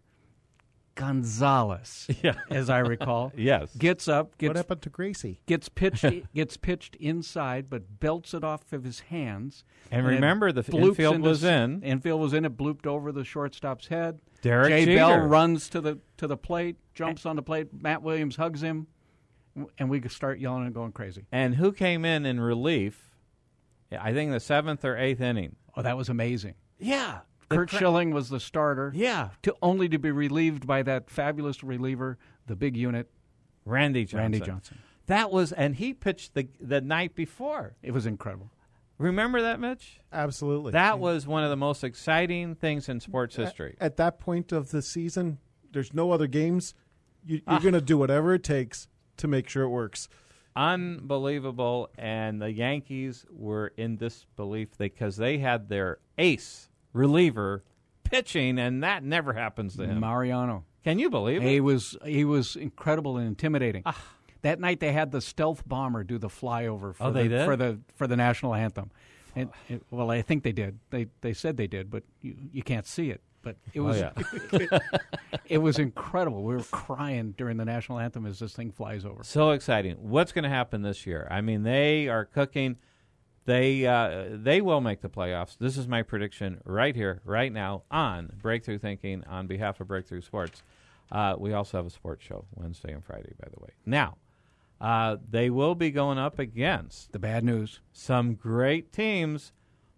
Gonzalez, Yeah. as I recall, Yes. gets up, What gets happened to Gracie? gets pitched gets pitched inside, but belts it off of his hands. And it remember, the f- bloops infield into was s- in. Infield was in. It blooped over the shortstop's head. Derek Jay Jeter. Bell runs to the to the plate, jumps on the plate. Matt Williams hugs him, w- and we start yelling and going crazy. And who came in in relief? I think the seventh or eighth inning. Oh, that was amazing. Yeah. Kurt Schilling was the starter. Yeah. To only to be relieved by that fabulous reliever, the big unit, Randy Johnson. Randy Johnson. That was, and he pitched the the night before. It was incredible. Remember that, Mitch? Absolutely. That was one of the most exciting things in sports history. At that point of the season, there's no other games. You, you're Ah. going to do whatever it takes to make sure it works. Unbelievable, and the Yankees were in disbelief because they had their ace reliever pitching, and that never happens to him. Mariano. Can you believe He it? was he was incredible and intimidating. Ah. That night they had the stealth bomber do the flyover for Oh, the, they did? for the for the national anthem. And it, well, I think they did. They they said they did, but you, you can't see it. But it was Oh, yeah. it was incredible. We were crying during the national anthem as this thing flies over. So exciting. What's going to happen this year? I mean, they are cooking. They uh, they will make the playoffs. This is my prediction right here, right now, on Breakthrough Thinking on behalf of Breakthrough Sports. Uh, we also have a sports show Wednesday and Friday, by the way. Now, uh, they will be going up against The bad news. some great teams,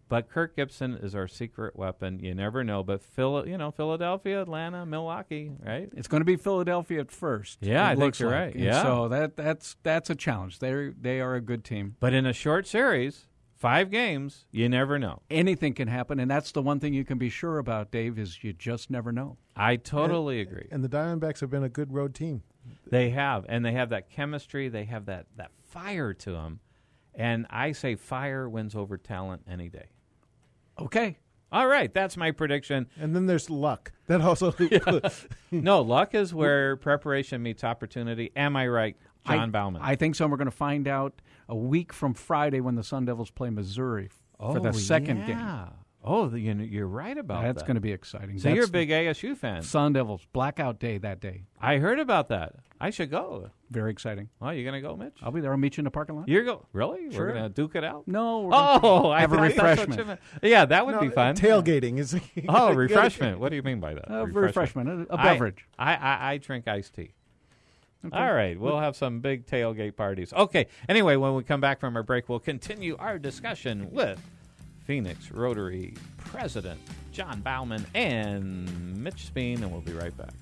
But Kirk Gibson is our secret weapon. You never know. But Phil, you know, Philadelphia, Atlanta, Milwaukee, right? It's going to be Philadelphia at first. Yeah, it I think looks you're like. right. And Yeah. so that that's that's a challenge. They they are a good team. But in a short series, five games, you never know. Anything can happen, and that's the one thing you can be sure about, Dave, is you just never know. I totally and, agree. And the Diamondbacks have been a good road team. They have, and they have that chemistry. They have that, that fire to them. And I say fire wins over talent any day. Okay. All right, that's my prediction. And then there's luck. That also. No, luck is where preparation meets opportunity. Am I right, John I, Bauman? I think so. We're going to find out a week from Friday when the Sun Devils play Missouri f- oh, for the second yeah. game. Oh, the, you, you're right about That's that. going to be exciting. So That's you're a big A S U fan. Sun Devils blackout day that day. I heard about that. I should go. Very exciting. Oh, you going to go, Mitch? I'll be there. I'll meet you in the parking lot. You're go Really? Sure. We're going to duke it out? No. We're Oh, gonna I have a thought that's what refreshment. you meant. Yeah, that would No, be fun. Tailgating is. Oh, refreshment. What do you mean by that? A refreshment, a, a I- beverage. I, I, I drink iced tea. Okay. All right, we'll have some big tailgate parties. Okay, anyway, when we come back from our break, we'll continue our discussion with Phoenix Rotary President John Bauman and Mitch Speen, and we'll be right back.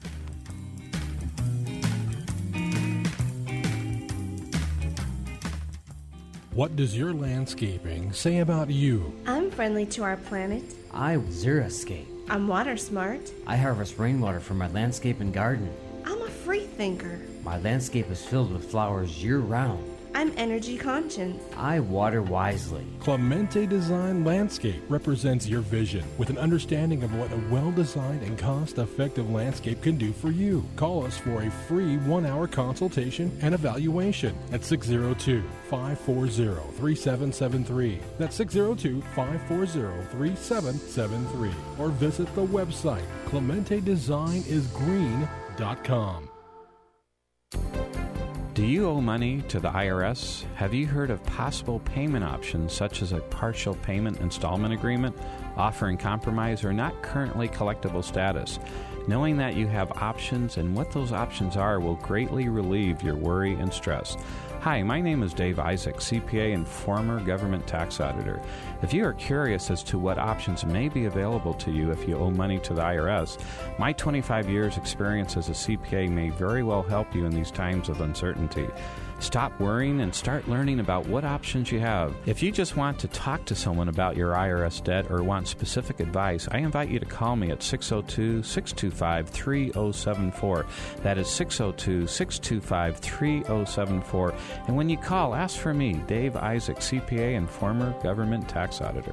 What does your landscaping say about you? I'm friendly to our planet. I Xeriscape. I'm water smart. I harvest rainwater for my landscape and garden. I'm a free thinker. My landscape is filled with flowers year-round. I'm energy conscious. I water wisely. Clemente Design Landscape represents your vision with an understanding of what a well-designed and cost-effective landscape can do for you. Call us for a free one-hour consultation and evaluation at six oh two, five four zero, three seven seven three. That's six oh two, five four zero, three seven seven three. Or visit the website clemente design is green dot com. Do you owe money to the I R S? Have you heard of possible payment options such as a partial payment installment agreement, offering compromise or not currently collectible status? Knowing that you have options and what those options are will greatly relieve your worry and stress. Hi, my name is Dave Isaac, C P A and former government tax auditor. If you are curious as to what options may be available to you if you owe money to the I R S, my twenty-five years experience as a C P A may very well help you in these times of uncertainty. Stop worrying and start learning about what options you have. If you just want to talk to someone about your I R S debt or want specific advice, I invite you to call me at six oh two, six two five, three oh seven four. That is six oh two, six two five, three oh seven four. And when you call, ask for me, Dave Isaac, C P A and former government tax auditor.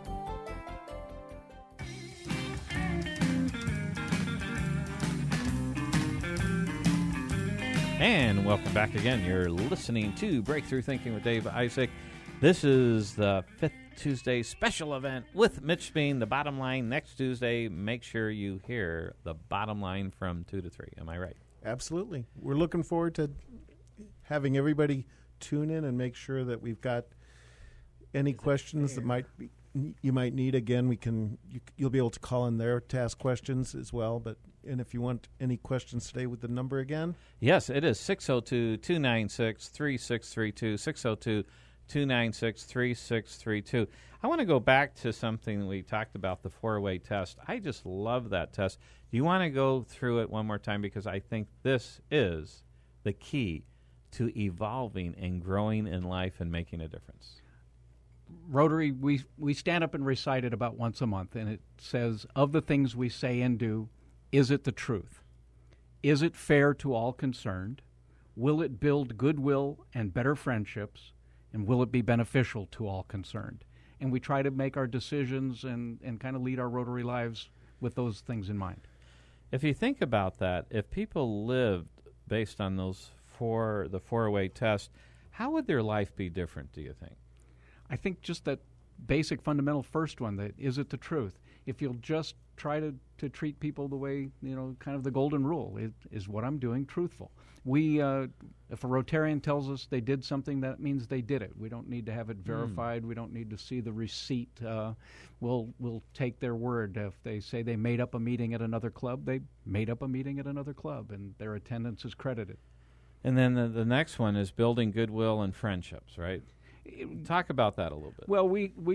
And welcome back again. You're listening to Breakthrough Thinking with Dave Isaac. This is the fifth Tuesday special event with Mitch Speen. The bottom line next Tuesday. Make sure you hear the bottom line from two to three. Am I right? Absolutely. We're looking forward to having everybody tune in and make sure that we've got any questions that might be, you might need. Again, we can you, you'll be able to call in there to ask questions as well. But and if you want any questions today, with the number again, yes, it is six oh two, two nine six, three six three two, six oh two, two nine six, three six three two. I want to go back to something we talked about, the four-way test. I just love that test. Do you want to go through it one more time? Because I think this is the key to evolving and growing in life and making a difference. Rotary, we, we stand up and recite it about once a month, and it says, of the things we say and do, is it the truth? Is it fair to all concerned? Will it build goodwill and better friendships? And will it be beneficial to all concerned? And we try to make our decisions and, and kind of lead our Rotary lives with those things in mind. If you think about that, if people lived based on those four, the four-way test, how would their life be different, do you think? I think just that basic fundamental first one, that is it the truth? If you'll just try to, to treat people the way, you know, kind of the golden rule, is, is what I'm doing truthful? We, uh, if a Rotarian tells us they did something, that means they did it. We don't need to have it verified. Mm. We don't need to see the receipt. Uh, we'll, we'll take their word. If they say they made up a meeting at another club, they made up a meeting at another club, and their attendance is credited. And then the, the next one is building goodwill and friendships, right? Talk about that a little bit. Well, we, we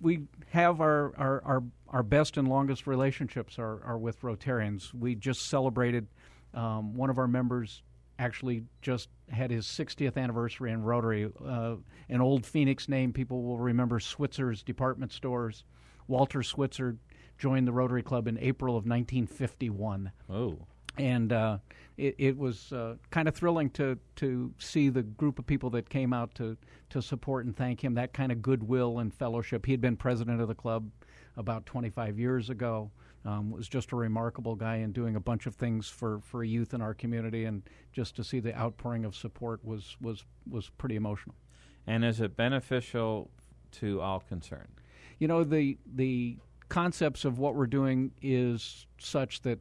we have our, our, our, our best and longest relationships are, are with Rotarians. We just celebrated um, one of our members actually just had his sixtieth anniversary in Rotary. Uh, an old Phoenix name people will remember, Switzer's Department Stores. Walter Switzer joined the Rotary Club in April of nineteen fifty-one. Oh. And uh, it, it was uh, kind of thrilling to, to see the group of people that came out to, to support and thank him, that kind of goodwill and fellowship. He had been president of the club about twenty-five years ago. Um, was just a remarkable guy and doing a bunch of things for, for youth in our community, and just to see the outpouring of support was, was, was pretty emotional. And is it beneficial to all concerned? You know, the the concepts of what we're doing is such that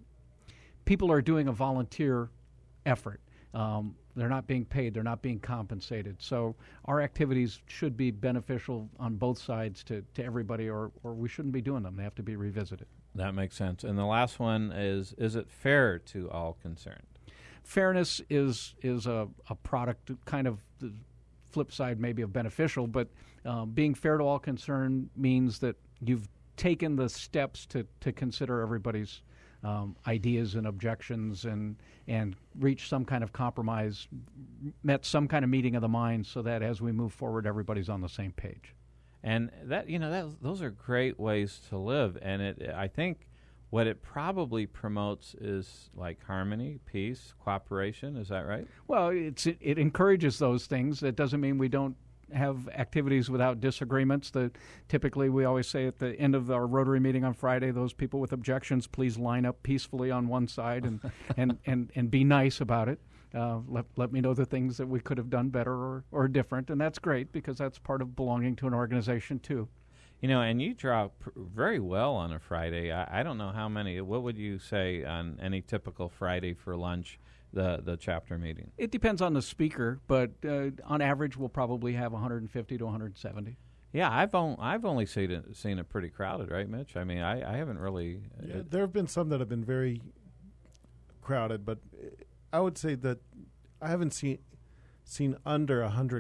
people are doing a volunteer effort. Um, they're not being paid. They're not being compensated. So our activities should be beneficial on both sides to, to everybody, or, or we shouldn't be doing them. They have to be revisited. That makes sense. And the last one is, is it fair to all concerned? Fairness is is a, a product, kind of the flip side maybe of beneficial, but um, being fair to all concerned means that you've taken the steps to, to consider everybody's Um, ideas and objections, and and reach some kind of compromise, met some kind of meeting of the minds, so that as we move forward, everybody's on the same page. And that, you know, that those are great ways to live. And it, I think, what it probably promotes is like harmony, peace, cooperation. Is that right? Well, it's it, it encourages those things. That doesn't mean we don't have activities without disagreements. The, typically, we always say at the end of our Rotary meeting on Friday, those people with objections, please line up peacefully on one side and, and, and, and be nice about it. Uh, let, let me know the things that we could have done better or, or different, and that's great because that's part of belonging to an organization, too. You know, and you draw pr- very well on a Friday. I, I don't know how many. What would you say on any typical Friday for lunch? The the chapter meeting? It depends on the speaker, but uh, on average, we'll probably have one hundred fifty to one hundred seventy. Yeah, I've on, I've only seen it seen it pretty crowded, right, Mitch? I mean, I, I haven't really. Yeah, uh, there have been some that have been very crowded, but I would say that I haven't seen seen under one hundred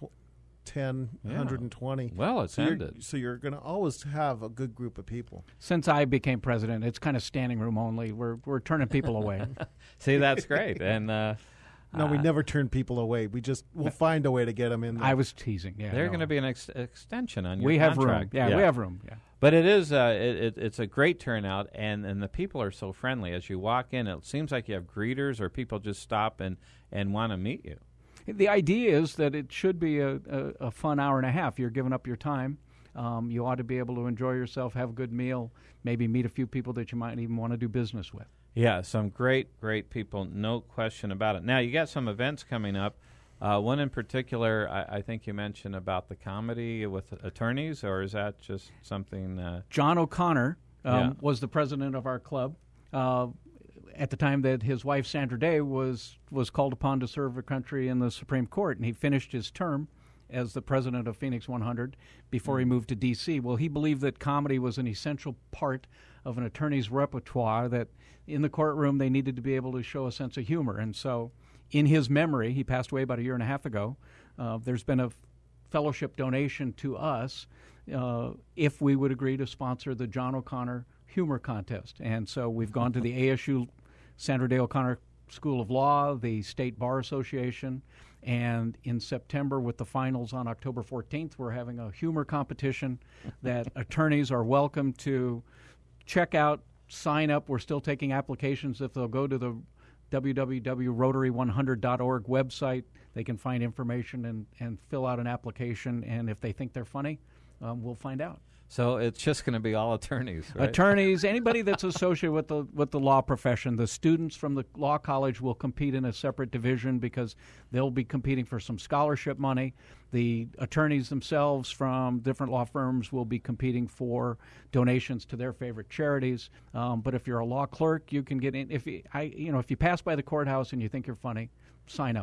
ten, Yeah. one hundred twenty. Well, it's so you're, ended. so you're going to always have a good group of people. Since I became president, it's kind of standing room only. We're we're turning people away. See, that's great. And uh, No, we uh, never turn people away. We just we'll find a way to get them in there. I was teasing. Yeah, they're no. going to be an ex- extension on your We have contract. room. Yeah, we have room. Yeah. But it is uh, it, it, it's a great turnout, and, and the people are so friendly. As you walk in, it seems like you have greeters, or people just stop and, and want to meet you. The idea is that it should be a, a, a fun hour and a half. You're giving up your time. Um, you ought to be able to enjoy yourself, have a good meal, maybe meet a few people that you might even want to do business with. Yeah, some great, great people, no question about it. Now, you got some events coming up. Uh, one in particular, I, I think you mentioned about the comedy with attorneys, or is that just something? Uh, John O'Connor um, Yeah. was the president of our club uh, at the time that his wife, Sandra Day, was, was called upon to serve her country in the Supreme Court, and he finished his term as the president of Phoenix one hundred before he moved to D C Well, he believed that comedy was an essential part of an attorney's repertoire, that in the courtroom they needed to be able to show a sense of humor. And so in his memory, he passed away about a year and a half ago, uh, there's been a fellowship donation to us uh, if we would agree to sponsor the John O'Connor Humor Contest. And so we've gone to the A S U Sandra Day O'Connor School of Law, the State Bar Association, and in September, with the finals on October fourteenth, we're having a humor competition that attorneys are welcome to check out, sign up. We're still taking applications. If they'll go to the w w w dot rotary one hundred dot org website, they can find information and, and fill out an application. And if they think they're funny, um, we'll find out. so it's just going to be all attorneys, right? Attorneys, anybody that's associated with the with the law profession. The students from the law college will compete in a separate division because they'll be competing for some scholarship money. The attorneys themselves from different law firms will be competing for donations to their favorite charities. Um, but if you're a law clerk, you can get in. If you, I, you know, if you pass by the courthouse and you think you're funny, sign up.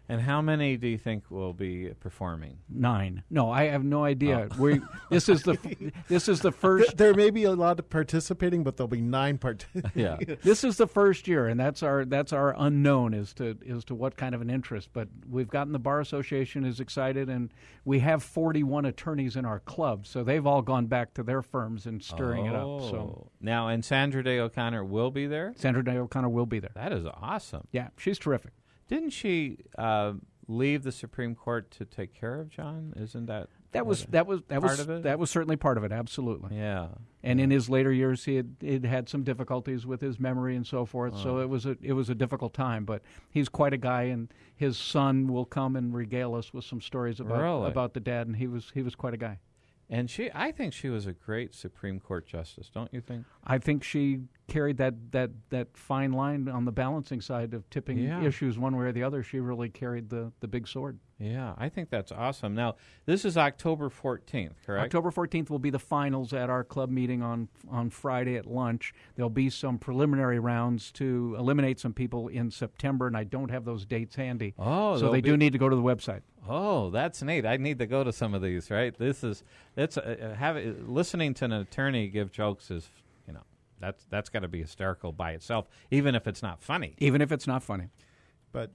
And how many do you think will be performing? Nine. No, I have no idea. Oh. We this is the this is the first. There may be a lot of participating, but there'll be nine part. Yeah. This is the first year, and that's our that's our unknown as to as to what kind of an interest. But we've gotten the Bar Association is excited, and we have forty-one attorneys in our club, so they've all gone back to their firms and stirring oh. it up. So now, and Sandra Day O'Connor will be there. Sandra Day O'Connor will be there. That is awesome. Yeah, she's terrific. Didn't she uh, leave the Supreme Court to take care of John? Isn't that that was that was that part was of it? That was certainly part of it. Absolutely. Yeah. And yeah. in his later years, he had he'd had some difficulties with his memory and so forth. Oh. So it was a it was a difficult time. But he's quite a guy, and his son will come and regale us with some stories about really? about the dad. And he was he was quite a guy. And she, I think she was a great Supreme Court justice, don't you think? I think she carried that, that, that fine line on the balancing side of tipping yeah. issues one way or the other. She really carried the, the big sword. Yeah, I think that's awesome. Now, this is October fourteenth, correct? October fourteenth will be the finals at our club meeting on on Friday at lunch. There'll be some preliminary rounds to eliminate some people in September, and I don't have those dates handy. Oh, so they be... do need to go to the website. Oh, that's neat. I need to go to some of these, right? This is that's uh, have listening to an attorney give jokes is, you know, that's that's got to be hysterical by itself, even if it's not funny. Even if it's not funny. But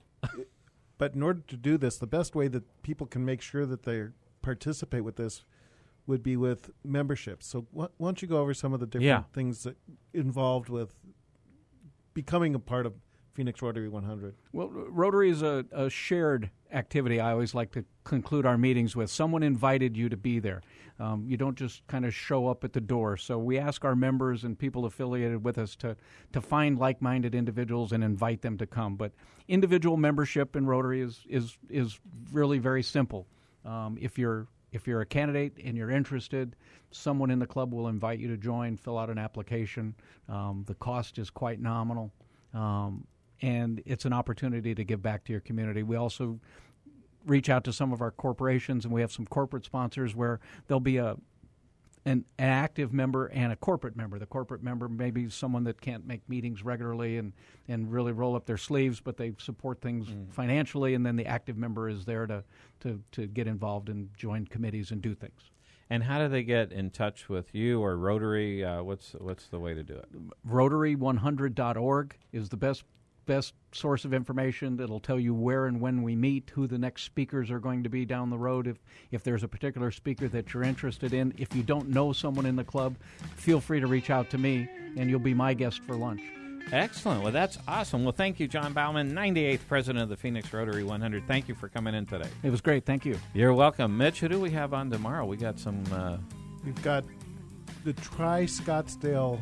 but in order to do this, the best way that people can make sure that they participate with this would be with memberships. So wh- why don't you go over some of the different yeah. things that involved with becoming a part of Phoenix Rotary one hundred? Well, Rotary is a, a shared activity I always like to conclude our meetings with. Someone invited you to be there. Um, you don't just kind of show up at the door. So we ask our members and people affiliated with us to, to find like-minded individuals and invite them to come. But individual membership in Rotary is is, is really very simple. Um, if you're if you're a candidate and you're interested, someone in the club will invite you to join, fill out an application. Um, the cost is quite nominal. Um, And it's an opportunity to give back to your community. We also reach out to some of our corporations, and we have some corporate sponsors where there'll be a an, an active member and a corporate member. The corporate member may be someone that can't make meetings regularly and, and really roll up their sleeves, but they support things mm. financially, and then the active member is there to, to, to get involved and join committees and do things. And how do they get in touch with you or Rotary? Uh, what's what's the way to do it? Rotary one hundred dot org is the best best source of information. It'll tell you where and when we meet, who the next speakers are going to be down the road. If if there's a particular speaker that you're interested in, if you don't know someone in the club, feel free to reach out to me, and you'll be my guest for lunch. Excellent. Well, that's awesome. Well, thank you, John Bauman, ninety-eighth President of the Phoenix Rotary one hundred. Thank you for coming in today. It was great. Thank you. You're welcome. Mitch, who do we have on tomorrow? We got some... Uh... We've got the Tri-Scottsdale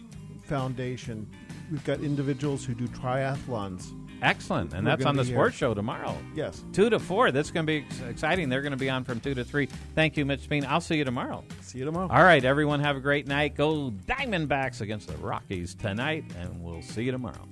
Foundation. We've got individuals who do triathlons. Excellent. And We're that's on the sports here. show tomorrow. Yes. two to four. That's going to be ex- exciting. They're going to be on from two to three. Thank you, Mitch Bean. I'll see you tomorrow. See you tomorrow. All right, everyone, have a great night. Go Diamondbacks against the Rockies tonight, and we'll see you tomorrow.